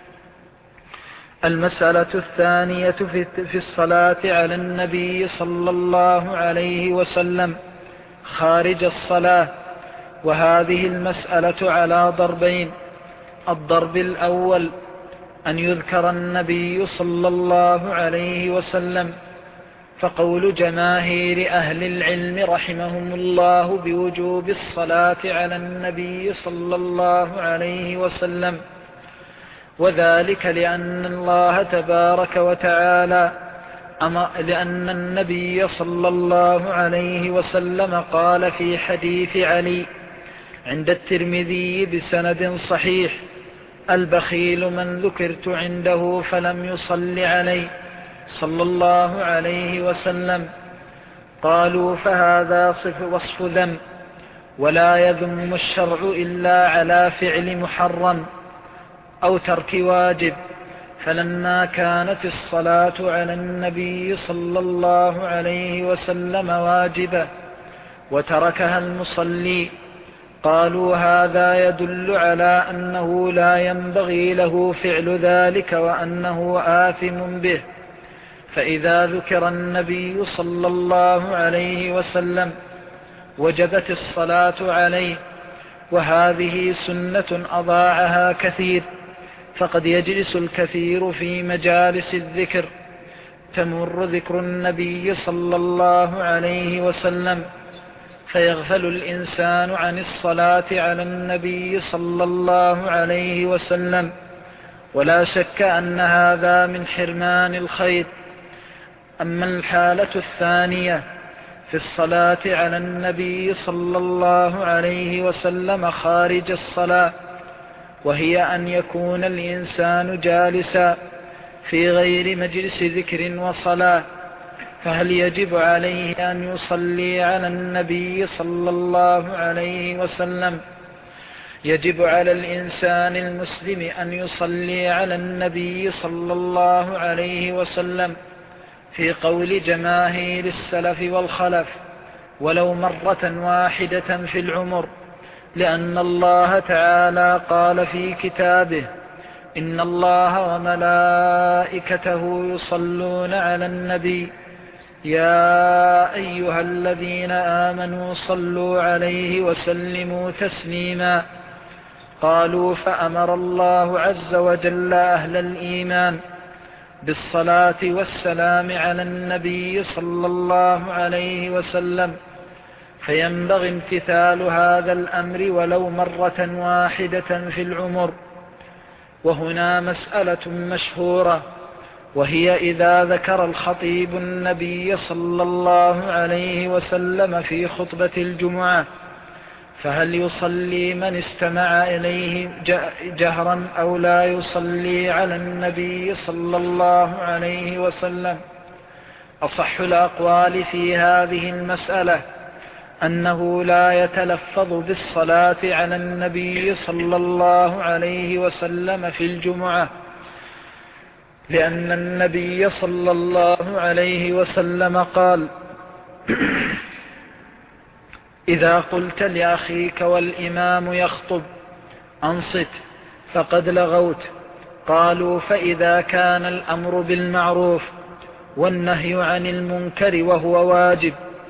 المسألة الثانية في الصلاة على النبي صلى الله عليه وسلم خارج الصلاة، وهذه المسألة على ضربين. الضرب الأول أن يذكر النبي صلى الله عليه وسلم، فقول جماهير أهل العلم رحمهم الله بوجوب الصلاة على النبي صلى الله عليه وسلم، وذلك لأن الله تبارك وتعالى لأن النبي صلى الله عليه وسلم قال في حديث علي عند الترمذي بسند صحيح: البخيل من ذكرت عنده فلم يصل علي صلى الله عليه وسلم. قالوا فهذا وصف ذم، ولا يذم الشرع إلا على فعل محرم أو ترك واجب. فلما كانت الصلاة على النبي صلى الله عليه وسلم واجبة وتركها المصلي، قالوا هذا يدل على أنه لا ينبغي له فعل ذلك وأنه آثم به. فإذا ذكر النبي صلى الله عليه وسلم وجبت الصلاة عليه، وهذه سنة أضاعها كثير، فقد يجلس الكثير في مجالس الذكر تمر ذكر النبي صلى الله عليه وسلم، فيغفل الإنسان عن الصلاة على النبي صلى الله عليه وسلم، ولا شك أن هذا من حرمان الخير. أما الحالة الثانية في الصلاة على النبي صلى الله عليه وسلم خارج الصلاة، وهي أن يكون الإنسان جالسا في غير مجلس ذكر وصلاة، فهل يجب عليه أن يصلي على النبي صلى الله عليه وسلم؟ يجب على الإنسان المسلم أن يصلي على النبي صلى الله عليه وسلم في قول جماهير السلف والخلف ولو مرة واحدة في العمر، لأن الله تعالى قال في كتابه: إن الله وملائكته يصلون على النبي يا أيها الذين آمنوا صلوا عليه وسلموا تسليما. قالوا فأمر الله عز وجل أهل الإيمان بالصلاة والسلام على النبي صلى الله عليه وسلم، فينبغي امتثال هذا الأمر ولو مرة واحدة في العمر. وهنا مسألة مشهورة، وهي إذا ذكر الخطيب النبي صلى الله عليه وسلم في خطبة الجمعة، فهل يصلي من استمع إليه جهرا أو لا يصلي على النبي صلى الله عليه وسلم؟ أصح الأقوال في هذه المسألة أنه لا يتلفظ بالصلاة على النبي صلى الله عليه وسلم في الجمعة، لأن النبي صلى الله عليه وسلم قال: إذا قلت لأخيك والإمام يخطب أنصت فقد لغوت. قالوا فإذا كان الأمر بالمعروف والنهي عن المنكر وهو واجب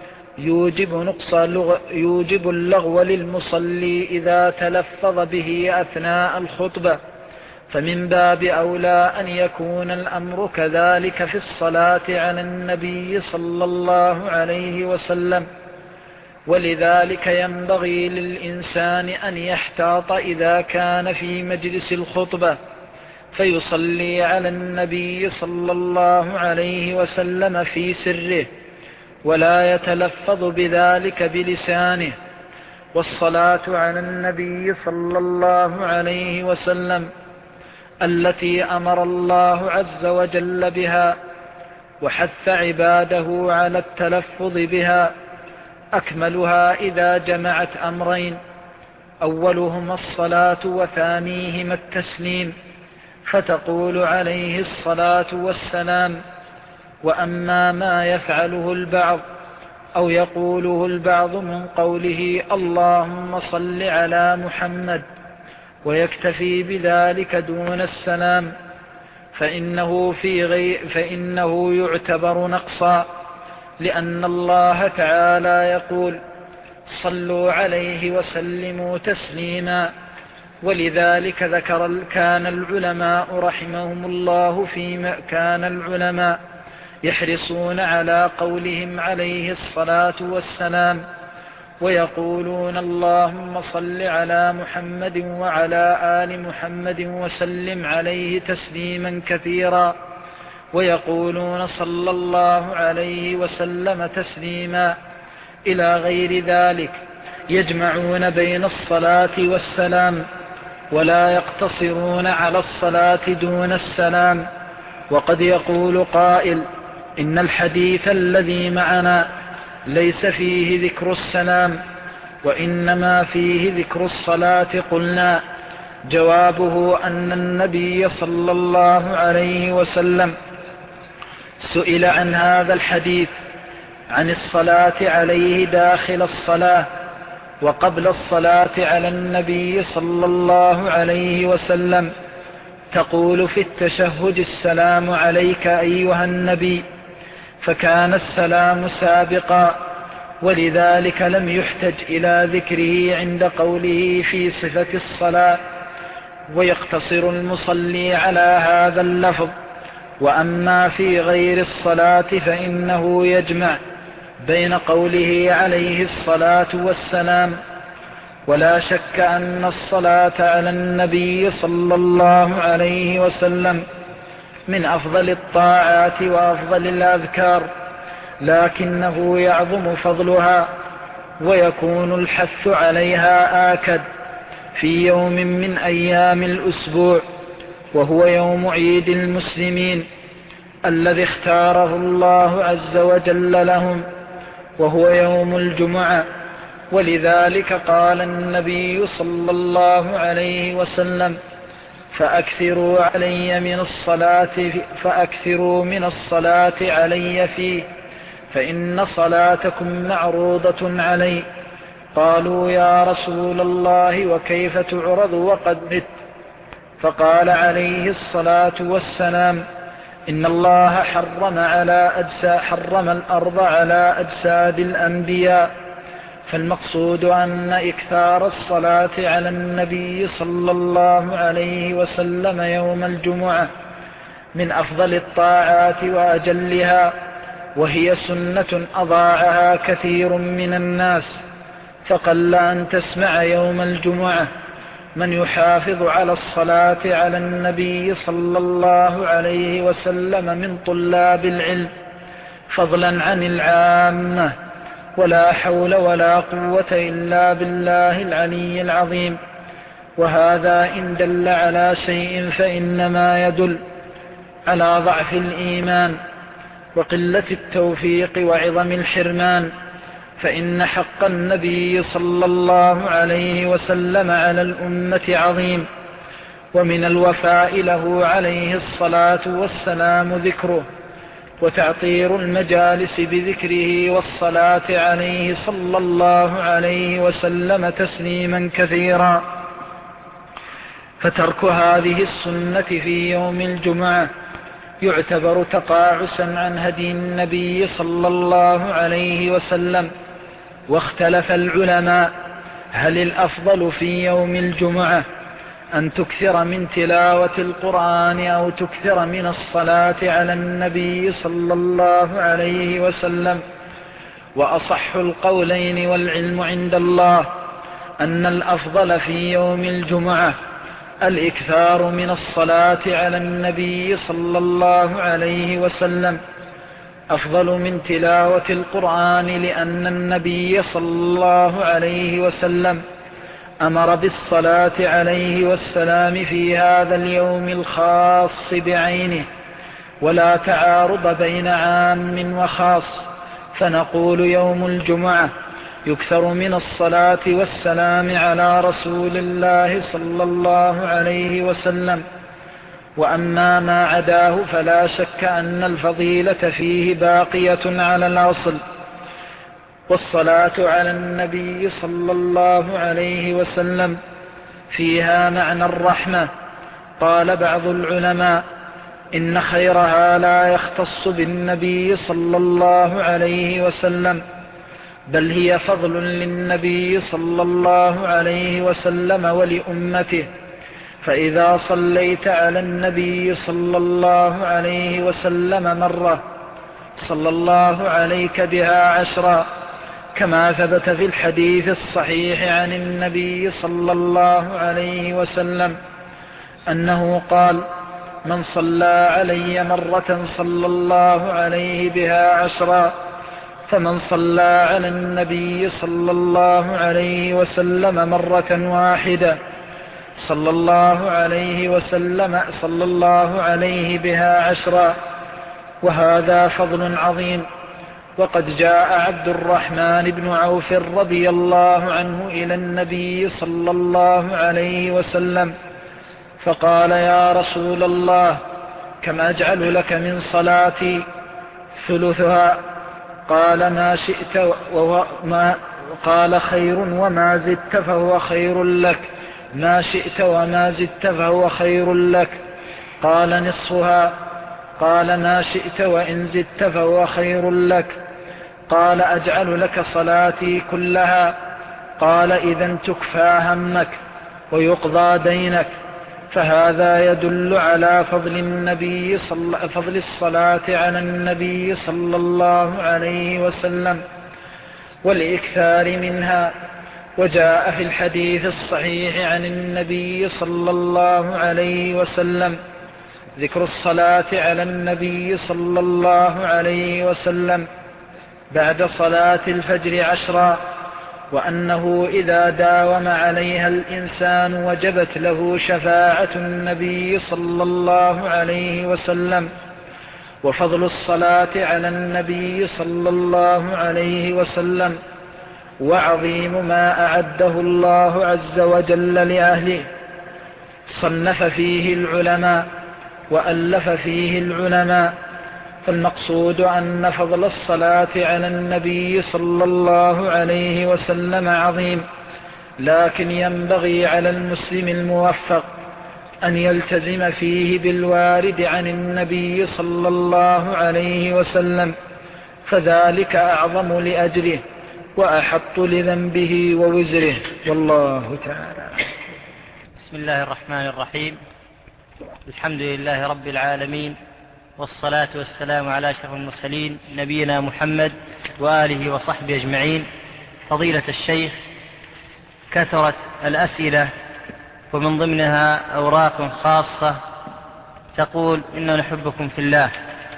يوجب اللغو للمصلي إذا تلفظ به أثناء الخطبة، فمن باب أولى أن يكون الأمر كذلك في الصلاة على النبي صلى الله عليه وسلم. ولذلك ينبغي للإنسان أن يحتاط إذا كان في مجلس الخطبة فيصلي على النبي صلى الله عليه وسلم في سره ولا يتلفظ بذلك بلسانه. والصلاة على النبي صلى الله عليه وسلم التي أمر الله عز وجل بها وحث عباده على التلفظ بها أكملها إذا جمعت أمرين: أولهما الصلاة وثانيهما التسليم، فتقول عليه الصلاة والسلام. وأما ما يفعله البعض أو يقوله البعض من قوله اللهم صل على محمد ويكتفي بذلك دون السلام فإنه يعتبر نقصا، لأن الله تعالى يقول صلوا عليه وسلموا تسليما. ولذلك كان العلماء رحمهم الله كان العلماء يحرصون على قولهم عليه الصلاة والسلام ويقولون اللهم صل على محمد وعلى آل محمد وسلم عليه تسليما كثيرا، ويقولون صلى الله عليه وسلم تسليما إلى غير ذلك، يجمعون بين الصلاة والسلام ولا يقتصرون على الصلاة دون السلام. وقد يقول قائل إن الحديث الذي معنا ليس فيه ذكر السلام وإنما فيه ذكر الصلاة. قلنا جوابه أن النبي صلى الله عليه وسلم سئل عن هذا الحديث عن الصلاة عليه داخل الصلاة وقبل الصلاة على النبي صلى الله عليه وسلم، تقول في التشهد السلام عليك أيها النبي، فكان السلام سابقا، ولذلك لم يحتج إلى ذكره عند قوله في صفة الصلاة، ويقتصر المصلي على هذا اللفظ. وأما في غير الصلاة فإنه يجمع بين قوله عليه الصلاة والسلام. ولا شك أن الصلاة على النبي صلى الله عليه وسلم من أفضل الطاعات وأفضل الأذكار، لكنه يعظم فضلها ويكون الحث عليها آكد في يوم من أيام الأسبوع، وهو يوم عيد المسلمين الذي اختاره الله عز وجل لهم، وهو يوم الجمعة. ولذلك قال النبي صلى الله عليه وسلم فأكثروا من الصلاة علي فيه فإن صلاتكم معروضة علي. قالوا يا رسول الله وكيف تعرض وقد مت؟ فقال عليه الصلاة والسلام إن الله حرم الأرض على أجساد الأنبياء. فالمقصود أن إكثار الصلاة على النبي صلى الله عليه وسلم يوم الجمعة من أفضل الطاعات وأجلها، وهي سنة أضاعها كثير من الناس، فقل أن تسمع يوم الجمعة من يحافظ على الصلاة على النبي صلى الله عليه وسلم من طلاب العلم، فضلا عن العامة. ولا حول ولا قوة إلا بالله العلي العظيم. وهذا إن دل على شيء فإنما يدل على ضعف الإيمان وقلة التوفيق وعظم الحرمان، فإن حق النبي صلى الله عليه وسلم على الأمة عظيم، ومن الوفاء له عليه الصلاة والسلام ذكره وتعطير المجالس بذكره والصلاة عليه صلى الله عليه وسلم تسليما كثيرا. فترك هذه السنة في يوم الجمعة يعتبر تقاعسا عن هدي النبي صلى الله عليه وسلم. واختلف العلماء هل الأفضل في يوم الجمعة أن تكثر من تلاوة القرآن أو تكثر من الصلاة على النبي صلى الله عليه وسلم. وأصح القولين والعلم عند الله أن الأفضل في يوم الجمعة الإكثار من الصلاة على النبي صلى الله عليه وسلم أفضل من تلاوة القرآن، لأن النبي صلى الله عليه وسلم أمر بالصلاة عليه والسلام في هذا اليوم الخاص بعينه، ولا تعارض بين عام وخاص، فنقول يوم الجمعة يكثر من الصلاة والسلام على رسول الله صلى الله عليه وسلم. وأما ما عداه فلا شك أن الفضيلة فيه باقية على الأصل. والصلاة على النبي صلى الله عليه وسلم فيها معنى الرحمة. قال بعض العلماء إن خيرها لا يختص بالنبي صلى الله عليه وسلم، بل هي فضل للنبي صلى الله عليه وسلم ولأمته. فإذا صليت على النبي صلى الله عليه وسلم مرة صلى الله عليك بها 10، كما ثبت في الحديث الصحيح عن النبي صلى الله عليه وسلم أنه قال: من صلى علي مرة صلى الله عليه بها 10، فمن صلى على النبي صلى الله عليه وسلم مرة واحدة صلى الله عليه بها 10، وهذا فضل عظيم. وقد جاء عبد الرحمن بن عوف رضي الله عنه إلى النبي صلى الله عليه وسلم فقال: يا رسول الله، كم أجعل لك من صلاتي؟ ثلثها. قال: ما شئت قال: خير وما زدت فهو خير لك. ما شئت وما زدت فهو خير لك. قال: نصفها. قال: ما شئت وإن زدت فهو خير لك. قال: أجعل لك صلاتي كلها. قال: إذن تكفى همك ويقضى دينك. فهذا يدل على فضل الصلاة على النبي صلى الله عليه وسلم والإكثار منها. وجاء في الحديث الصحيح عن النبي صلى الله عليه وسلم ذكر الصلاة على النبي صلى الله عليه وسلم بعد صلاة الفجر 10، وأنه إذا داوم عليها الإنسان وجبت له شفاعة النبي صلى الله عليه وسلم. وفضل الصلاة على النبي صلى الله عليه وسلم وعظيم ما أعده الله عز وجل لأهله. صنف فيه العلماء وألف فيه العلماء. فالمقصود أن فضل الصلاة على النبي صلى الله عليه وسلم عظيم، لكن ينبغي على المسلم الموفق أن يلتزم فيه بالوارد عن النبي صلى الله عليه وسلم، فذلك أعظم لأجره وأحط لذنبه ووزره، والله تعالى. بسم الله الرحمن الرحيم. الحمد لله رب العالمين، والصلاة والسلام على أشرف المرسلين نبينا محمد وآله وصحبه أجمعين. فضيلة الشيخ، كثرت الأسئلة ومن ضمنها أوراق خاصة تقول: إننا نحبكم في الله.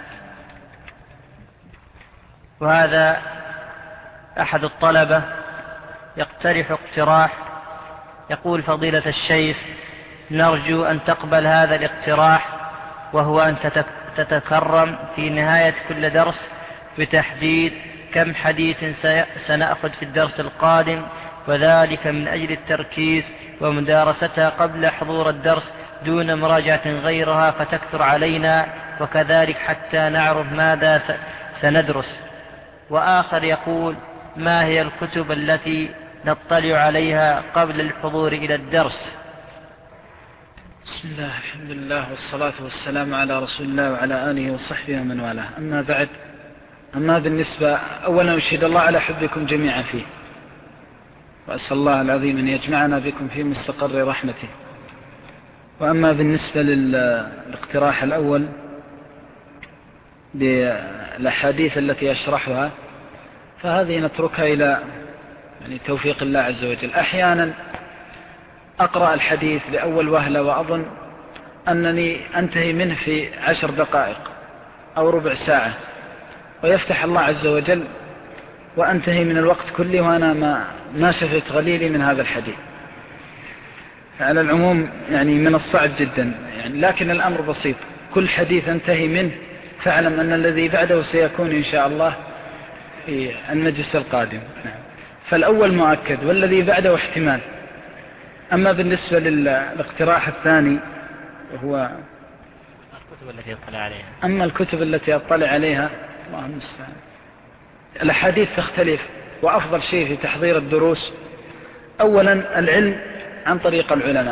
وهذا أحد الطلبة يقترح اقتراح، يقول: فضيلة الشيخ، نرجو أن تقبل هذا الاقتراح، وهو أن تتكرم في نهاية كل درس بتحديد كم حديث سنأخذ في الدرس القادم، وذلك من أجل التركيز ومدارستها قبل حضور الدرس دون مراجعة غيرها فتكثر علينا، وكذلك حتى نعرف ماذا سندرس. وآخر يقول: ما هي الكتب التي نطلع عليها قبل الحضور إلى الدرس؟ بسم الله، الحمد لله، والصلاة والسلام على رسول الله وعلى آله وصحبه ومن والاه. أما بعد، أما بالنسبة، أولا أشهد الله على حبكم جميعا فيه، وأسأل الله العظيم أن يجمعنا بكم في مستقر رحمته. وأما بالنسبة للاقتراح الأول بالأحاديث التي أشرحها، فهذه نتركها إلى يعني توفيق الله عز وجل. أحيانا أقرأ الحديث لأول وهلة وأظن أنني أنتهي منه في 10 دقائق أو ربع ساعة، ويفتح الله عز وجل وأنتهي من الوقت كله وأنا ما شفت غليلي من هذا الحديث. على العموم يعني من الصعب جدا يعني، لكن الأمر بسيط، كل حديث أنتهي منه فاعلم أن الذي بعده سيكون إن شاء الله في المجلس القادم. فالأول مؤكد والذي بعده احتمال. أما بالنسبة للاقتراح الثاني وهو الكتب التي يطلع عليها، أما الكتب التي يطلع عليها الله المستعان، الأحاديث تختلف. وأفضل شيء في تحضير الدروس أولا العلم عن طريق العلماء،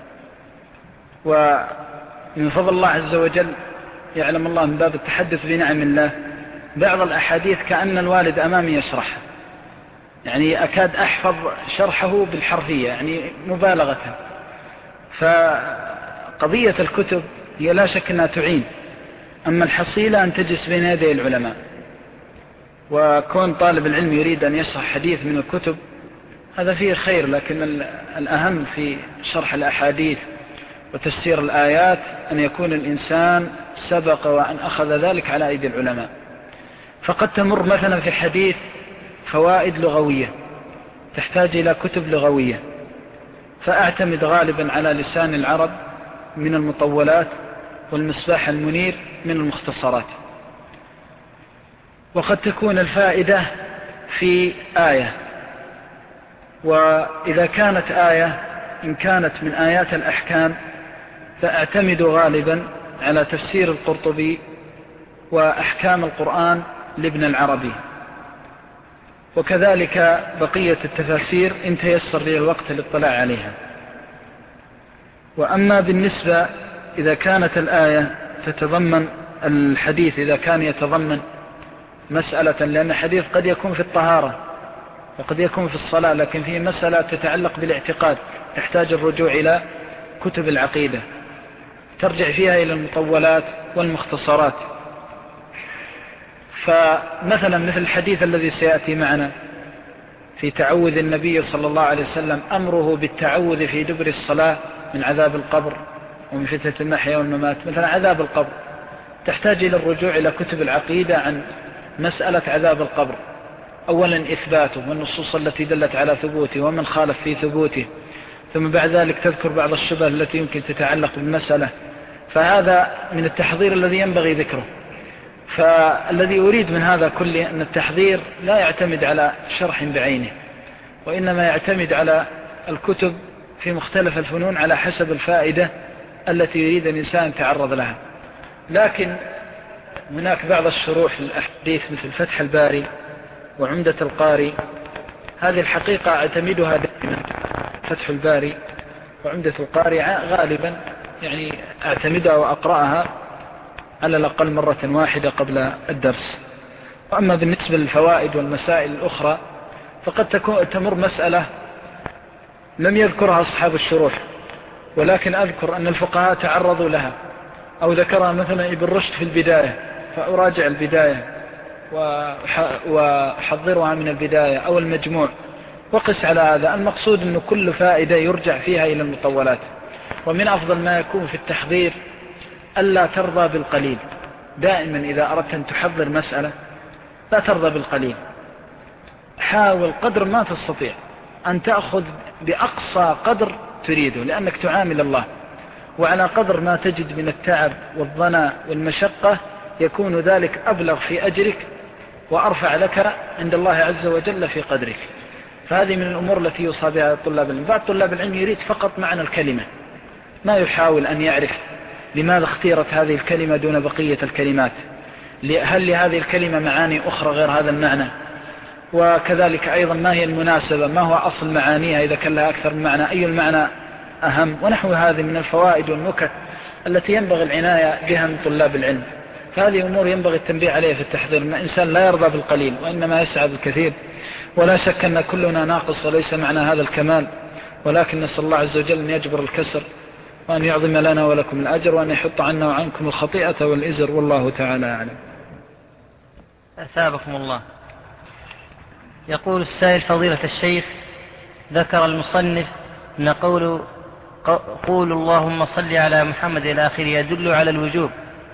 ومن فضل الله عز وجل يعلم الله من باب التحدث بنعم الله بعض الأحاديث كأن الوالد أمامي يشرحها، يعني أكاد أحفظ شرحه بالحرفية يعني مبالغة. فقضية الكتب هي لا شك أنها تعين، أما الحصيلة أن تجلس بين يدي العلماء. وكون طالب العلم يريد أن يشرح حديث من الكتب هذا فيه خير، لكن الأهم في شرح الأحاديث وتفسير الآيات أن يكون الإنسان سبق وأن أخذ ذلك على أيدي العلماء. فقد تمر مثلا في حديث فوائد لغوية تحتاج إلى كتب لغوية، فأعتمد غالبا على لسان العرب من المطولات والمصباح المنير من المختصرات. وقد تكون الفائدة في آية، وإذا كانت آية إن كانت من آيات الأحكام فأعتمد غالبا على تفسير القرطبي وأحكام القرآن لابن العربي، وكذلك بقية التفاسير إن تيسر لي الوقت للاطلاع عليها. وأما بالنسبة إذا كانت الآية تتضمن الحديث، إذا كان يتضمن مسألة، لأن الحديث قد يكون في الطهارة وقد يكون في الصلاة، لكن فيه مسألة تتعلق بالاعتقاد تحتاج الرجوع إلى كتب العقيدة ترجع فيها إلى المطولات والمختصرات. فمثلا مثل الحديث الذي سيأتي معنا في تعوذ النبي صلى الله عليه وسلم، أمره بالتعوذ في دبر الصلاة من عذاب القبر ومن فتنة المحيا والممات. مثلا عذاب القبر تحتاج إلى الرجوع إلى كتب العقيدة عن مسألة عذاب القبر، أولا إثباته والنصوص التي دلت على ثبوته ومن خالف في ثبوته، ثم بعد ذلك تذكر بعض الشبه التي يمكن تتعلق بالمسألة. فهذا من التحضير الذي ينبغي ذكره. فالذي أريد من هذا كله أن التحضير لا يعتمد على شرح بعينه، وإنما يعتمد على الكتب في مختلف الفنون على حسب الفائدة التي يريد الإنسان يتعرض لها. لكن هناك بعض الشروح للأحاديث مثل فتح الباري وعمدة القاري، هذه الحقيقة أعتمدها دائما. فتح الباري وعمدة القاري غالبا يعني أعتمدها وأقرأها على الأقل مرة واحدة قبل الدرس. وأما بالنسبة للفوائد والمسائل الأخرى فقد تمر مسألة لم يذكرها أصحاب الشروح، ولكن أذكر أن الفقهاء تعرضوا لها أو ذكرها مثلا ابن رشد في البداية، فأراجع البداية وحضرها من البداية أو المجموع وقس على هذا. المقصود أن كل فائدة يرجع فيها إلى المطولات. ومن أفضل ما يكون في التحضير ألا ترضى بالقليل. دائما إذا أردت أن تحضر مسألة لا ترضى بالقليل، حاول قدر ما تستطيع أن تأخذ بأقصى قدر تريده، لأنك تعامل الله، وعلى قدر ما تجد من التعب والضناء والمشقة يكون ذلك أبلغ في أجرك وأرفع لك عند الله عز وجل في قدرك. فهذه من الأمور التي يصاب بها طلاب العلم. بعض طلاب العلم يريد فقط معنى الكلمة، ما يحاول أن يعرف لماذا اختيرت هذه الكلمة دون بقية الكلمات، هل لهذه الكلمة معاني أخرى غير هذا المعنى، وكذلك أيضا ما هي المناسبة، ما هو أصل معانيها إذا كان لها أكثر من معنى، أي المعنى أهم، ونحو هذه من الفوائد والنكت التي ينبغي العناية بها من طلاب العلم. فهذه أمور ينبغي التنبيه عليها في التحضير. ما إنسان لا يرضى بالقليل وإنما يسعى بالكثير، ولا شك أن كلنا ناقص وليس معنى هذا الكمال، ولكن نسأل الله عز وجل أن يجبر الكسر وأن يعظم لنا ولكم الأجر وأن يحط عنا وعنكم الخطيئة والإزر، والله تعالى أعلم. أثابكم الله. يقول السائل: فضيلة الشيخ، ذكر المصنف أن قول اللهم صل على محمد إلى آخره يدل على الوجوب،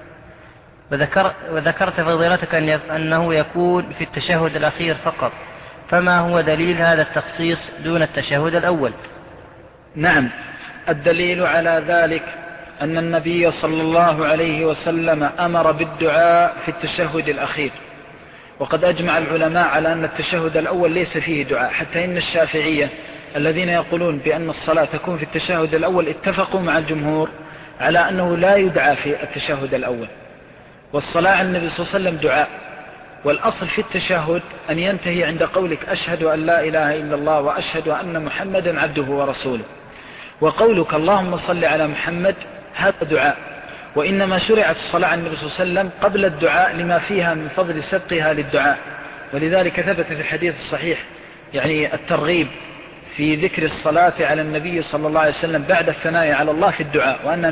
وذكرت فضيلتك أنه يكون في التشهد الأخير فقط، فما هو دليل هذا التخصيص دون التشهد الأول؟ نعم، الدليل على ذلك أن النبي صلى الله عليه وسلم أمر بالدعاء في التشهد الأخير، وقد أجمع العلماء على أن التشهد الأول ليس فيه دعاء، حتى إن الشافعية الذين يقولون بأن الصلاة تكون في التشهد الأول اتفقوا مع الجمهور على أنه لا يدعى في التشهد الأول، والصلاة على النبي صلى الله عليه وسلم دعاء، والأصل في التشهد أن ينتهي عند قولك أشهد أن لا إله إلا الله وأشهد أن محمدا عبده ورسوله، وقولك اللهم صل على محمد هذا دعاء، وإنما شرعت الصلاة على النبي صلى الله عليه وسلم قبل الدعاء لما فيها من فضل سبقها للدعاء، ولذلك ثبت في الحديث الصحيح يعني الترغيب في ذكر الصلاة على النبي صلى الله عليه وسلم بعد الثناء على الله في الدعاء، وأنها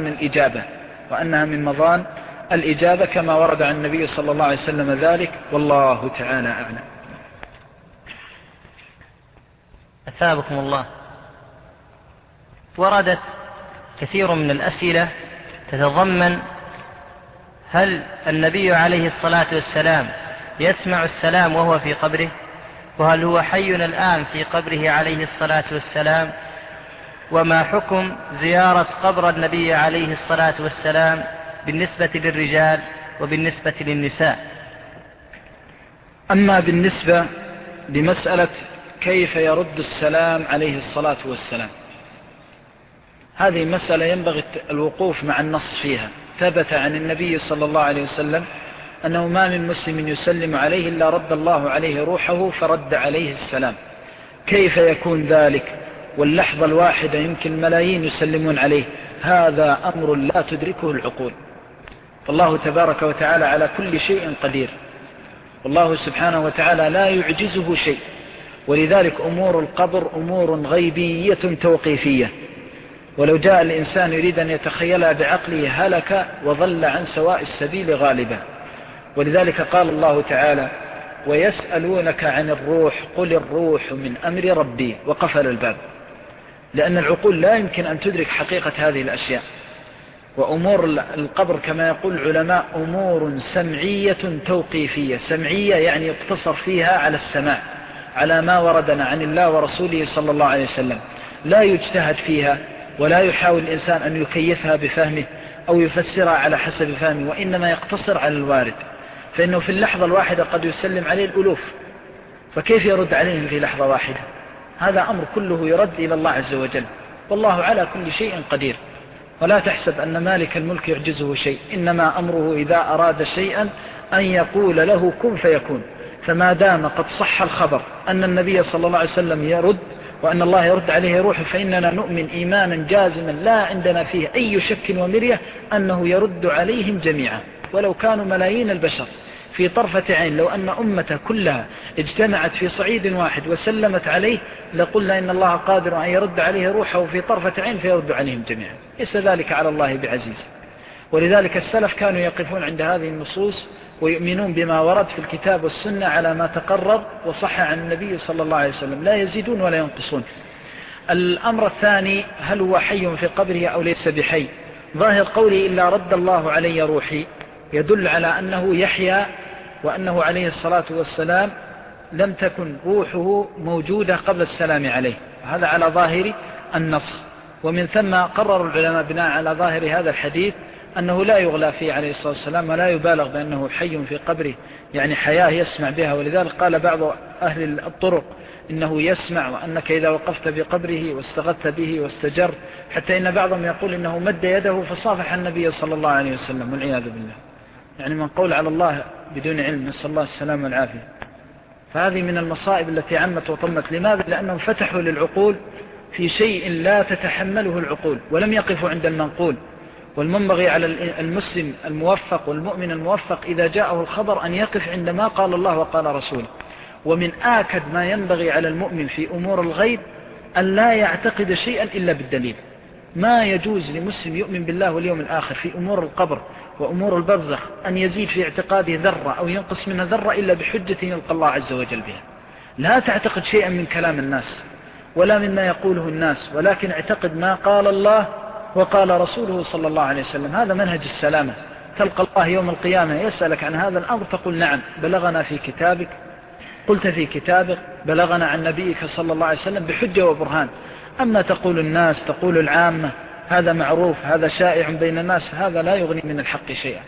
من مظان الإجابة كما ورد عن النبي صلى الله عليه وسلم ذلك، والله تعالى أعلم. أثابكم الله. وردت كثير من الأسئلة تتضمن: هل النبي عليه الصلاة والسلام يسمع السلام وهو في قبره؟ وهل هو حي الآن في قبره عليه الصلاة والسلام؟ وما حكم زيارة قبر النبي عليه الصلاة والسلام بالنسبة للرجال وبالنسبة للنساء؟ أما بالنسبة لمسألة كيف يرد السلام عليه الصلاة والسلام، هذه مسألة ينبغي الوقوف مع النص فيها. ثبت عن النبي صلى الله عليه وسلم أنه ما من مسلم يسلم عليه إلا رد الله عليه روحه فرد عليه السلام. كيف يكون ذلك واللحظة الواحدة يمكن ملايين يسلمون عليه؟ هذا أمر لا تدركه العقول. فالله تبارك وتعالى على كل شيء قدير، والله سبحانه وتعالى لا يعجزه شيء، ولذلك أمور القبر أمور غيبية توقيفية، ولو جاء الإنسان يريد أن يتخيلها بعقله هلك وظل عن سواء السبيل غالبا. ولذلك قال الله تعالى: ويسألونك عن الروح قل الروح من أمر ربي، وقفل الباب، لأن العقول لا يمكن أن تدرك حقيقة هذه الأشياء. وأمور القبر كما يقول العلماء أمور سمعية توقيفية. سمعية يعني يقتصر فيها على السماع، على ما وردنا عن الله ورسوله صلى الله عليه وسلم، لا يجتهد فيها ولا يحاول الإنسان أن يكيفها بفهمه أو يفسرها على حسب فهمه، وإنما يقتصر على الوارد. فإنه في اللحظة الواحدة قد يسلم عليه الألوف، فكيف يرد عليهم في لحظة واحدة؟ هذا أمر كله يرد إلى الله عز وجل، والله على كل شيء قدير. ولا تحسب أن مالك الملك يعجزه شيء، إنما أمره إذا أراد شيئا أن يقول له كن فيكون. فما دام قد صح الخبر أن النبي صلى الله عليه وسلم يرد وأن الله يرد عليه روحه، فإننا نؤمن إيمانا جازما لا عندنا فيه أي شك ومرية أنه يرد عليهم جميعا، ولو كانوا ملايين البشر في طرفة عين. لو أن أمته كلها اجتمعت في صعيد واحد وسلمت عليه لقلنا إن الله قادر أن يرد عليه روحه في طرفة عين فيرد عليهم جميعا، ليس ذلك على الله بعزيز. ولذلك السلف كانوا يقفون عند هذه النصوص ويؤمنون بما ورد في الكتاب والسنة على ما تقرر وصح عن النبي صلى الله عليه وسلم، لا يزيدون ولا ينقصون. الأمر الثاني: هل هو حي في قبره أو ليس بحي؟ ظاهر قوله إلا رد الله علي روحي يدل على أنه يحيى، وأنه عليه الصلاة والسلام لم تكن روحه موجودة قبل السلام عليه، هذا على ظاهر النص. ومن ثم قرر العلماء بناء على ظاهر هذا الحديث أنه لا يغلى فيه عليه الصلاة والسلام، ولا يبالغ بأنه حي في قبره، يعني حياة يسمع بها. ولذلك قال بعض أهل الطرق إنه يسمع، وأنك إذا وقفت بقبره واستغثت به واستجر، حتى إن بعضهم يقول إنه مد يده فصافح النبي صلى الله عليه وسلم، والعياذ بالله. يعني من قول على الله بدون علم، نسأل الله السلام والعافية. فهذه من المصائب التي عمت وطمت. لماذا؟ لأنهم فتحوا للعقول في شيء لا تتحمله العقول، ولم يقفوا عند المنقول. والمنبغي على المسلم الموفق والمؤمن الموفق إذا جاءه الخبر أن يقف عندما قال الله وقال رسوله. ومن آكد ما ينبغي على المؤمن في أمور الغيب أن لا يعتقد شيئا إلا بالدليل. ما يجوز لمسلم يؤمن بالله واليوم الآخر في أمور القبر وأمور البرزخ أن يزيد في اعتقاده ذرة أو ينقص منها ذرة إلا بحجة يلقى الله عز وجل بها. لا تعتقد شيئا من كلام الناس ولا مما يقوله الناس، ولكن اعتقد ما قال الله وقال رسوله صلى الله عليه وسلم. هذا منهج السلامة. تلقى الله يوم القيامة يسألك عن هذا الأمر تقول نعم بلغنا في كتابك، قلت في كتابك، بلغنا عن نبيك صلى الله عليه وسلم بحجة وبرهان. أما تقول الناس، تقول العامة، هذا معروف، هذا شائع بين الناس، هذا لا يغني من الحق شيئا.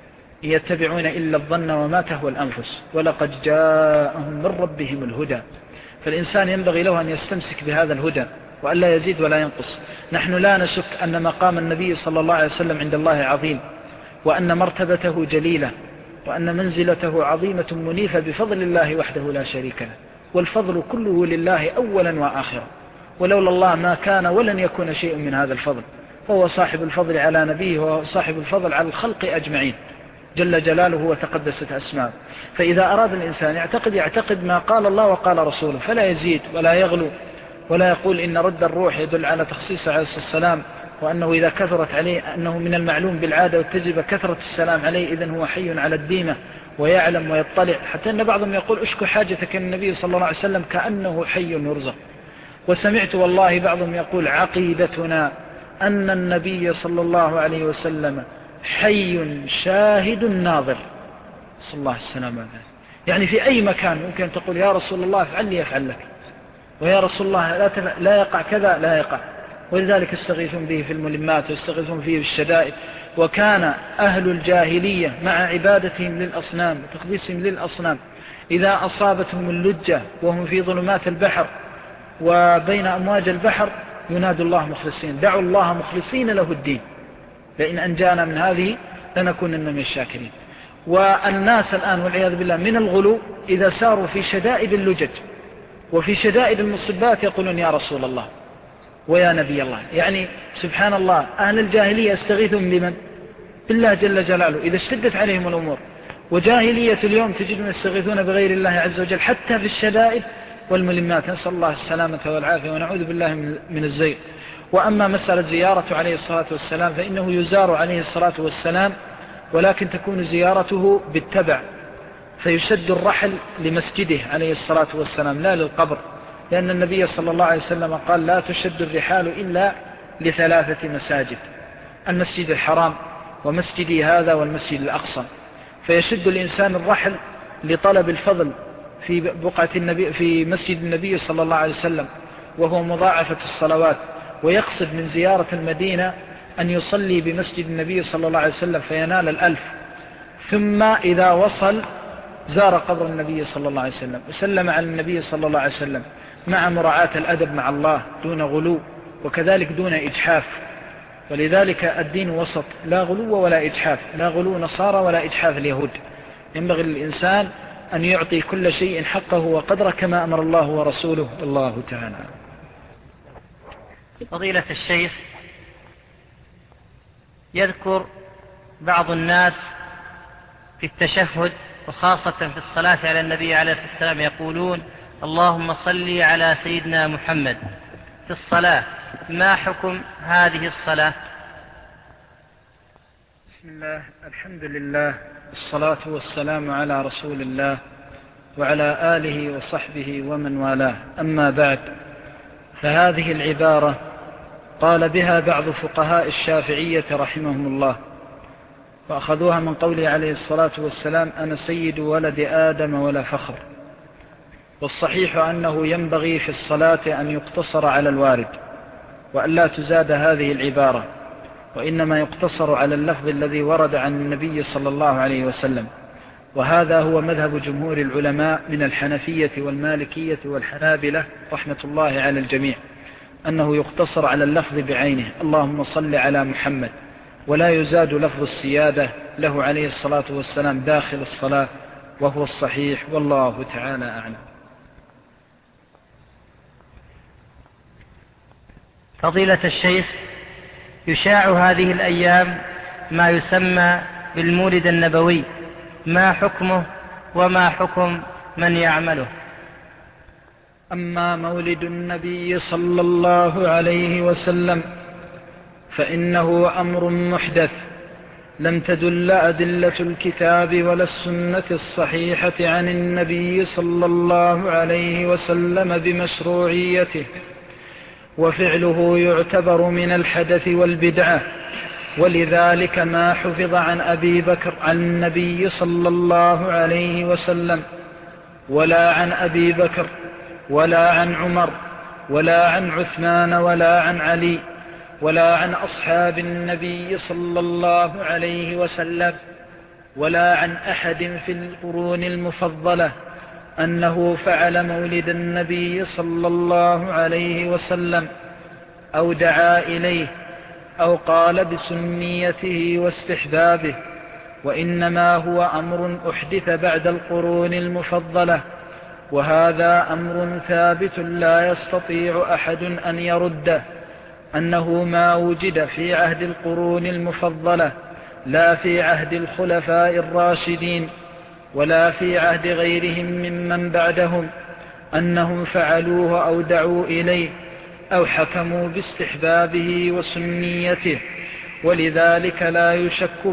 يتبعون إلا الظن وما تهوى الأنفس ولقد جاءهم من ربهم الهدى. فالإنسان ينبغي له أن يستمسك بهذا الهدى وأن لا يزيد ولا ينقص. نحن لا نشك أن مقام النبي صلى الله عليه وسلم عند الله عظيم، وأن مرتبته جليلة، وأن منزلته عظيمة منيفة بفضل الله وحده لا شريك له، والفضل كله لله أولا وآخرا، ولولا الله ما كان ولن يكون شيء من هذا الفضل. فهو صاحب الفضل على نبيه وهو صاحب الفضل على الخلق أجمعين جل جلاله وتقدست أسماءه. فإذا أراد الإنسان يعتقد ما قال الله وقال رسوله، فلا يزيد ولا يغلو ولا يقول إن رد الروح يدل على تخصيص عليه السلام، وأنه إذا كثرت عليه أنه من المعلوم بالعادة والتجربة كثرة السلام عليه إذن هو حي على الديمة ويعلم ويطلع. حتى أن بعضهم يقول أشكو حاجتك النبي صلى الله عليه وسلم كأنه حي يرزق. وسمعت والله بعضهم يقول عقيدتنا أن النبي صلى الله عليه وسلم حي شاهد ناظر، صلى الله السلام عليه. يعني في أي مكان ممكن تقول يا رسول الله افعل لي افعل لك، ويا رسول الله لا يقع كذا لا يقع. ولذلك يستغيثون به في الملمات ويستغيثون فيه في الشدائد. وكان أهل الجاهلية مع عبادتهم للأصنام وتقديسهم للأصنام إذا أصابتهم اللجة وهم في ظلمات البحر وبين أمواج البحر ينادوا الله مخلصين، دعوا الله مخلصين له الدين، لئن أنجانا من هذه لنكونن من الشاكرين. والناس الآن والعياذ بالله من الغلو إذا ساروا في شدائد اللجج وفي شدائد المصيبات يقولون يا رسول الله ويا نبي الله. يعني سبحان الله، أهل الجاهلية يستغيثون بمن؟ بالله جل جلاله إذا اشتدت عليهم الأمور. وجاهلية اليوم تجدون يستغيثون بغير الله عز وجل حتى في الشدائد والملمات. نسأل الله السلامة والعافية ونعوذ بالله من الزيغ. وأما مسألة زيارة عليه الصلاة والسلام فإنه يزار عليه الصلاة والسلام، ولكن تكون زيارته بالتبع، فيشد الرحل لمسجده عليه الصلاة والسلام لا للقبر، لأن النبي صلى الله عليه وسلم قال لا تشد الرحال إلا لثلاثة مساجد: المسجد الحرام ومسجدي هذا والمسجد الأقصى. فيشد الإنسان الرحل لطلب الفضل في بقعة النبي في مسجد النبي صلى الله عليه وسلم، وهو مضاعفة الصلوات، ويقصد من زيارة المدينة أن يصلي بمسجد النبي صلى الله عليه وسلم فينال 1000. ثم إذا وصل زار قبر النبي صلى الله عليه وسلم وسلم على النبي صلى الله عليه وسلم مع مراعاة الأدب مع الله دون غلو، وكذلك دون إجحاف. ولذلك الدين وسط، لا غلو ولا إجحاف، لا غلو نصارى ولا إجحاف اليهود. ينبغي للإنسان أن يعطي كل شيء حقه وقدره كما أمر الله ورسوله. الله تعالى. فضيلة الشيخ، يذكر بعض الناس في التشهد وخاصة في الصلاة على النبي عليه الصلاة والسلام يقولون اللهم صل على سيدنا محمد في الصلاة، ما حكم هذه الصلاة؟ بسم الله، الحمد لله، الصلاة والسلام على رسول الله وعلى آله وصحبه ومن والاه. أما بعد، فهذه العبارة قال بها بعض فقهاء الشافعية رحمهم الله، وأخذوها من قوله عليه الصلاة والسلام أنا سيد ولد آدم ولا فخر. والصحيح أنه ينبغي في الصلاة أن يقتصر على الوارد، وأن لا تزاد هذه العبارة، وإنما يقتصر على اللفظ الذي ورد عن النبي صلى الله عليه وسلم. وهذا هو مذهب جمهور العلماء من الحنفية والمالكية والحنابلة رحمة الله على الجميع، أنه يقتصر على اللفظ بعينه اللهم صل على محمد، ولا يزاد لفظ السيادة له عليه الصلاة والسلام داخل الصلاة، وهو الصحيح، والله تعالى أعلم. فضيلة الشيخ، يشاع هذه الأيام ما يسمى بالمولد النبوي، ما حكمه وما حكم من يعمله؟ أما مولد النبي صلى الله عليه وسلم فإنه أمر محدث لم تدل أدلة الكتاب ولا السنة الصحيحة عن النبي صلى الله عليه وسلم بمشروعيته، وفعله يعتبر من الحدث والبدعة. ولذلك ما حفظ عن أبي بكر عن النبي صلى الله عليه وسلم، ولا عن أبي بكر، ولا عن عمر، ولا عن عثمان، ولا عن علي، ولا عن أصحاب النبي صلى الله عليه وسلم، ولا عن أحد في القرون المفضلة أنه فعل مولد النبي صلى الله عليه وسلم أو دعا إليه أو قال بسنيته واستحبابه، وإنما هو أمر أحدث بعد القرون المفضلة، وهذا أمر ثابت لا يستطيع أحد أن يرده، أنه ما وجد في عهد القرون المفضلة، لا في عهد الخلفاء الراشدين، ولا في عهد غيرهم ممن بعدهم، أنهم فعلوه أو دعوا إليه أو حكموا باستحبابه وسنيته. ولذلك لا يشك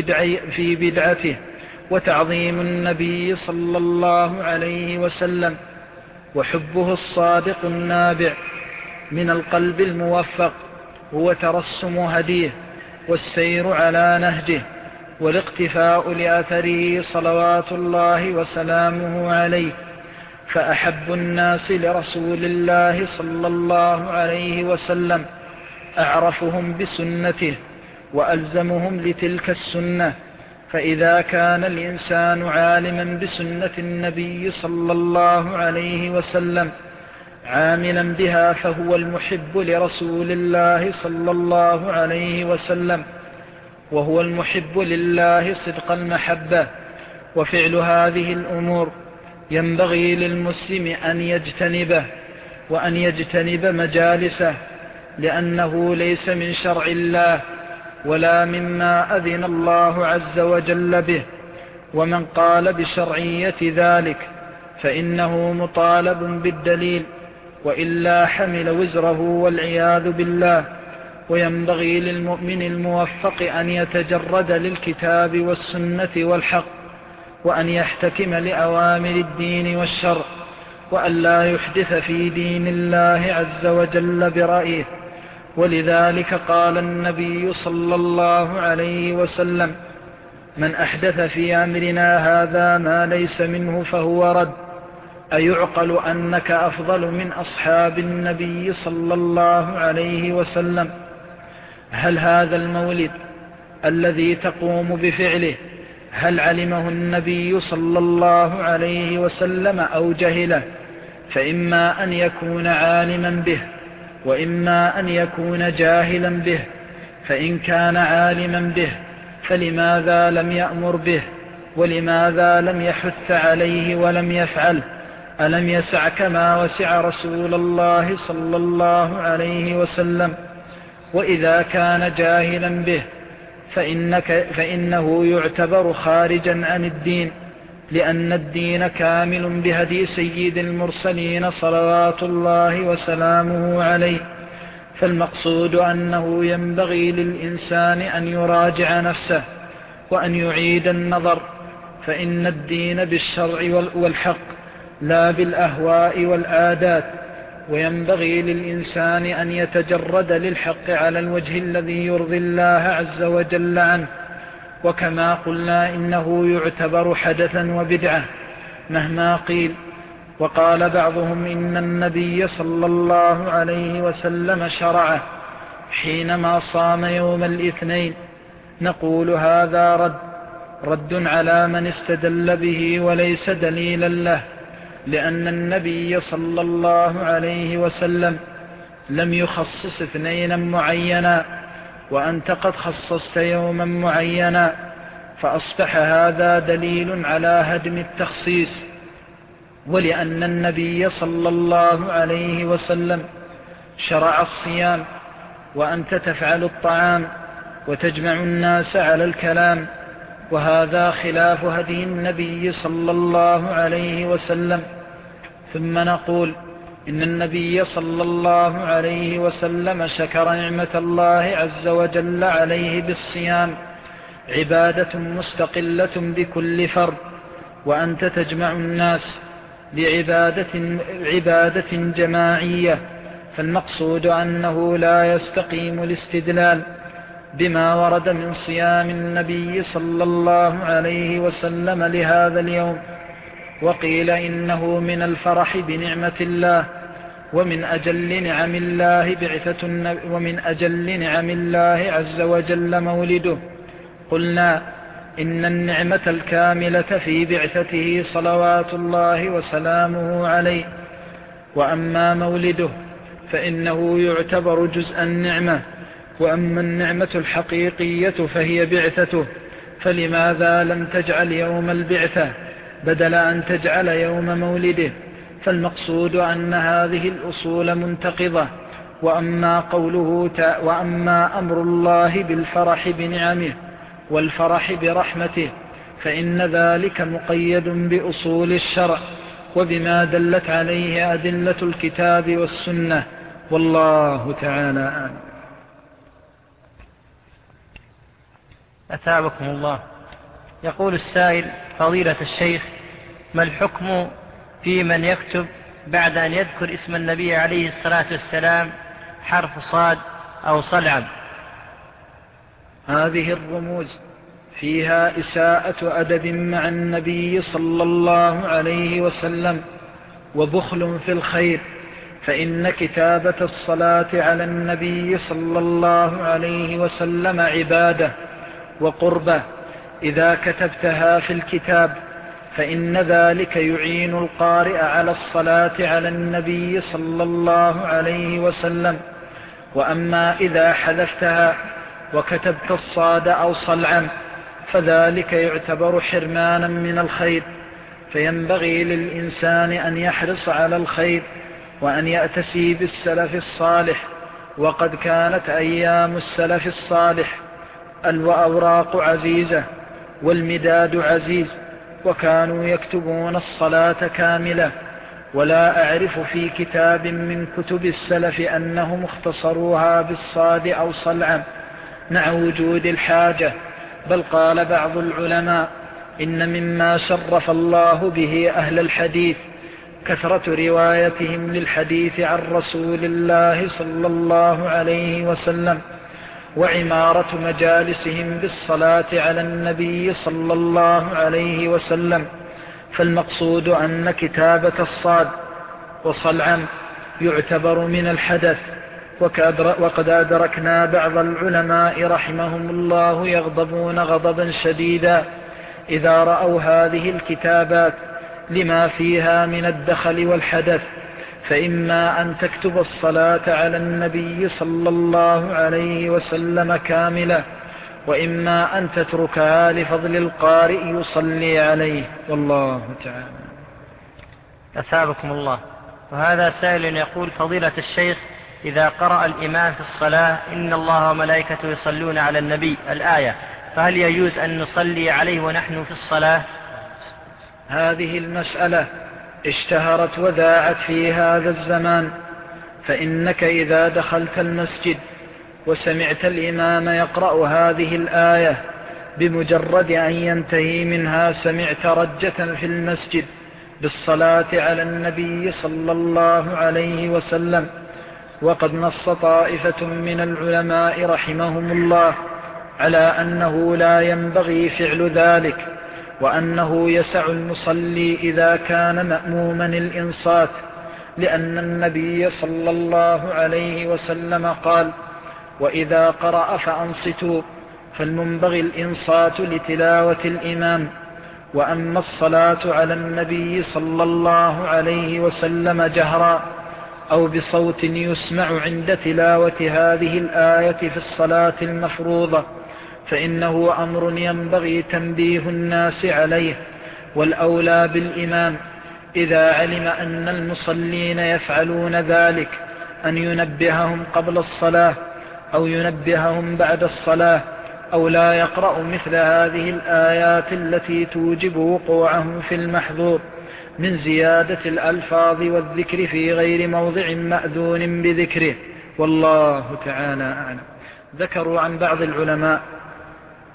في بدعته وتعظيم النبي صلى الله عليه وسلم، وحبه الصادق النابع من القلب الموفق هو ترسم هديه والسير على نهجه والاقتفاء لأثره صلوات الله وسلامه عليه. فأحب الناس لرسول الله صلى الله عليه وسلم أعرفهم بسنته وألزمهم لتلك السنة. فإذا كان الإنسان عالما بسنة النبي صلى الله عليه وسلم عاملا بها فهو المحب لرسول الله صلى الله عليه وسلم، وهو المحب لله صدق المحبة. وفعل هذه الأمور ينبغي للمسلم أن يجتنبه وأن يجتنب مجالسه، لأنه ليس من شرع الله ولا مما أذن الله عز وجل به. ومن قال بشرعية ذلك فإنه مطالب بالدليل، وإلا حمل وزره والعياذ بالله. وينبغي للمؤمن الموفق أن يتجرد للكتاب والسنة والحق، وأن يحتكم لأوامر الدين والشرع، وأن لا يحدث في دين الله عز وجل برأيه. ولذلك قال النبي صلى الله عليه وسلم: من أحدث في أمرنا هذا ما ليس منه فهو رد. أيعقل أنك أفضل من أصحاب النبي صلى الله عليه وسلم؟ هل هذا المولد الذي تقوم بفعله هل علمه النبي صلى الله عليه وسلم أو جهله؟ فإما أن يكون عالما به، وإما أن يكون جاهلا به. فإن كان عالما به فلماذا لم يأمر به؟ ولماذا لم يحث عليه ولم يفعل؟ ألم يسعك ما وسع رسول الله صلى الله عليه وسلم؟ وإذا كان جاهلا به فإنه يعتبر خارجا عن الدين، لأن الدين كامل بهدي سيد المرسلين صلوات الله وسلامه عليه. فالمقصود أنه ينبغي للإنسان أن يراجع نفسه وأن يعيد النظر، فإن الدين بالشرع والحق لا بالأهواء والعادات. وينبغي للإنسان أن يتجرد للحق على الوجه الذي يرضي الله عز وجل عنه. وكما قلنا إنه يعتبر حدثا وبدعة مهما قيل. وقال بعضهم إن النبي صلى الله عليه وسلم شرعه حينما صام يوم الاثنين. نقول هذا رد على من استدل به وليس دليلا له، لأن النبي صلى الله عليه وسلم لم يخصص اثنينا معينا، وأنت قد خصصت يوما معينا، فأصبح هذا دليل على هدم التخصيص. ولأن النبي صلى الله عليه وسلم شرع الصيام، وأنت تفعل الطعام وتجمع الناس على الكلام، وهذا خلاف هدي النبي صلى الله عليه وسلم. ثم نقول إن النبي صلى الله عليه وسلم شكر نعمة الله عز وجل عليه بالصيام، عبادة مستقلة بكل فرد، وأنت تجمع الناس لعبادة جماعية، فالمقصود أنه لا يستقيم الاستدلال بما ورد من صيام النبي صلى الله عليه وسلم لهذا اليوم. وقيل إنه من الفرح بنعمة الله، ومن أجل نعم الله عز وجل مولده. قلنا إن النعمة الكاملة في بعثته صلوات الله وسلامه عليه، وأما مولده فإنه يعتبر جزء النعمة، وأما النعمة الحقيقية فهي بعثته، فلماذا لم تجعل يوم البعثة بدل أن تجعل يوم مولده؟ فالمقصود أن هذه الأصول منتقضة. وأما أمر الله بالفرح بنعمه والفرح برحمته فإن ذلك مقيد بأصول الشرع وبما دلت عليه أدلة الكتاب والسنة، والله تعالى أعلم. أثابكم الله. يقول السائل: فضيلة الشيخ، ما الحكم في من يكتب بعد أن يذكر اسم النبي عليه الصلاة والسلام حرف صاد أو صلعا؟ هذه الرموز فيها إساءة أدب مع النبي صلى الله عليه وسلم وبخل في الخير، فإن كتابة الصلاة على النبي صلى الله عليه وسلم عبادة وقربة. إذا كتبتها في الكتاب فإن ذلك يعين القارئ على الصلاة على النبي صلى الله عليه وسلم. وأما إذا حذفتها وكتبت الصاد أو صلعا فذلك يعتبر حرمانا من الخير، فينبغي للإنسان أن يحرص على الخير وأن يأتسي بالسلف الصالح. وقد كانت أيام السلف الصالح الأوراق عزيزة والمداد عزيز، وكانوا يكتبون الصلاة كاملة، ولا أعرف في كتاب من كتب السلف أنهم اختصروها بالصاد أو صلعا مع وجود الحاجة. بل قال بعض العلماء: إن مما شرف الله به أهل الحديث كثرة روايتهم للحديث عن رسول الله صلى الله عليه وسلم، وعمارة مجالسهم بالصلاة على النبي صلى الله عليه وسلم. فالمقصود أن كتابة الصاد وصلعا يعتبر من الحدث. وقد أدركنا بعض العلماء رحمهم الله يغضبون غضبا شديدا إذا رأوا هذه الكتابات لما فيها من الدخل والحدث، فإما أن تكتب الصلاة على النبي صلى الله عليه وسلم كاملة، وإما أن تتركها لفضل القارئ يصلي عليه، والله تعالى. أثابكم الله. وهذا سائل يقول: فضيلة الشيخ، إذا قرأ الإمام في الصلاة إن الله وملائكته يصلون على النبي الآية، فهل يجوز أن نصلي عليه ونحن في الصلاة؟ هذه المسألة اشتهرت وذاعت في هذا الزمان، فإنك إذا دخلت المسجد وسمعت الإمام يقرأ هذه الآية بمجرد أن ينتهي منها سمعت رجة في المسجد بالصلاة على النبي صلى الله عليه وسلم. وقد نص طائفة من العلماء رحمهم الله على أنه لا ينبغي فعل ذلك، وأنه يسع المصلي إذا كان مأموما الإنصات، لأن النبي صلى الله عليه وسلم قال: وإذا قرأ فأنصتوا، فالمنبغي الإنصات لتلاوة الإمام. وأما الصلاة على النبي صلى الله عليه وسلم جهرا أو بصوت يسمع عند تلاوة هذه الآية في الصلاة المفروضة فإنه أمر ينبغي تنبيه الناس عليه، والأولى بالإمام إذا علم أن المصلين يفعلون ذلك أن ينبههم قبل الصلاة أو ينبههم بعد الصلاة، أو لا يقرأ مثل هذه الآيات التي توجب وقوعهم في المحظور من زيادة الألفاظ والذكر في غير موضع مأذون بذكره، والله تعالى أعلم. ذكروا عن بعض العلماء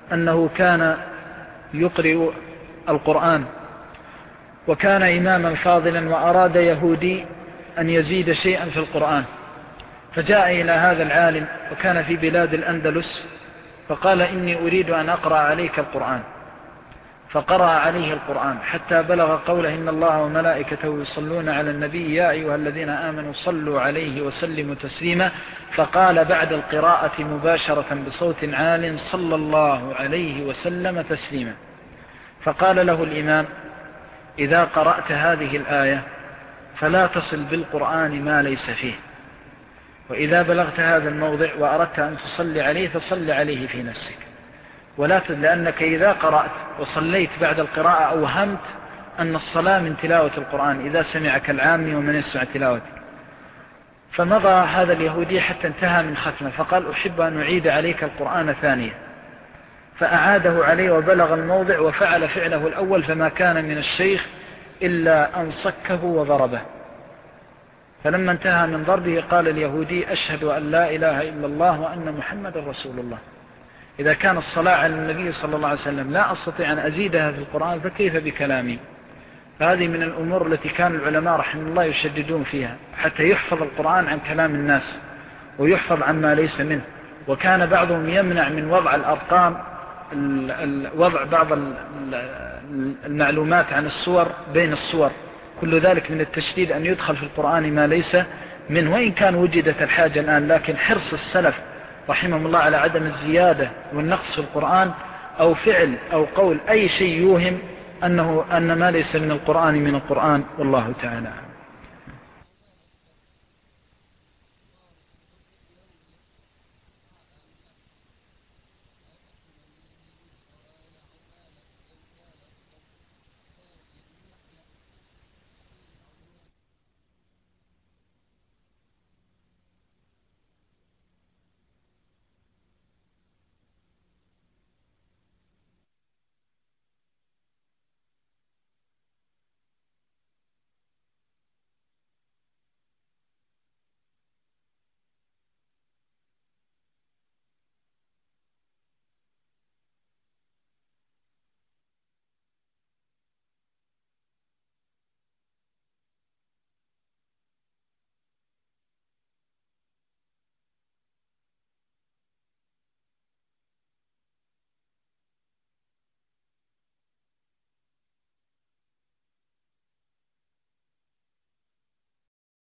أنه كان يقرئ القرآن وكان إماما فاضلا، وأراد يهودي أن يزيد شيئا في القرآن، فجاء إلى هذا العالم وكان في بلاد الأندلس فقال: إني أريد أن أقرأ عليك القرآن. فقرأ عليه القرآن حتى بلغ قوله: إن الله وملائكته يصلون على النبي يا أيها الذين آمنوا صلوا عليه وسلموا تسليما. فقال بعد القراءة مباشرة بصوت عال: صلى الله عليه وسلم تسليما. فقال له الإمام: إذا قرأت هذه الآية فلا تصل بالقرآن ما ليس فيه، وإذا بلغت هذا الموضع وأردت أن تصلي عليه فصل عليه في نفسك، لأنك إذا قرأت وصليت بعد القراءة أوهمت أن الصلاة من تلاوة القرآن إذا سمعك العامي ومن يسمع تلاوته. فمضى هذا اليهودي حتى انتهى من ختمه، فقال: أحب أن أعيد عليك القرآن ثانية. فأعاده عليه وبلغ الموضع وفعل فعله الأول، فما كان من الشيخ إلا أن صكه وضربه. فلما انتهى من ضربه قال اليهودي: أشهد أن لا إله إلا الله وأن محمد رسول الله. إذا كان الصلاة على النبي صلى الله عليه وسلم لا أستطيع أن أزيدها في القرآن فكيف بكلامي؟ فهذه من الأمور التي كان العلماء رحمه الله يشددون فيها حتى يحفظ القرآن عن كلام الناس ويحفظ عما ليس منه. وكان بعضهم يمنع من وضع الأرقام، وضع بعض المعلومات عن الصور بين الصور، كل ذلك من التشديد أن يدخل في القرآن ما ليس منه، وإن كان وجدت الحاجة الآن، لكن حرص السلف رحمهم الله على عدم الزيادة والنقص في القرآن أو فعل أو قول أي شيء يوهم أن ما ليس من القرآن والله تعالى.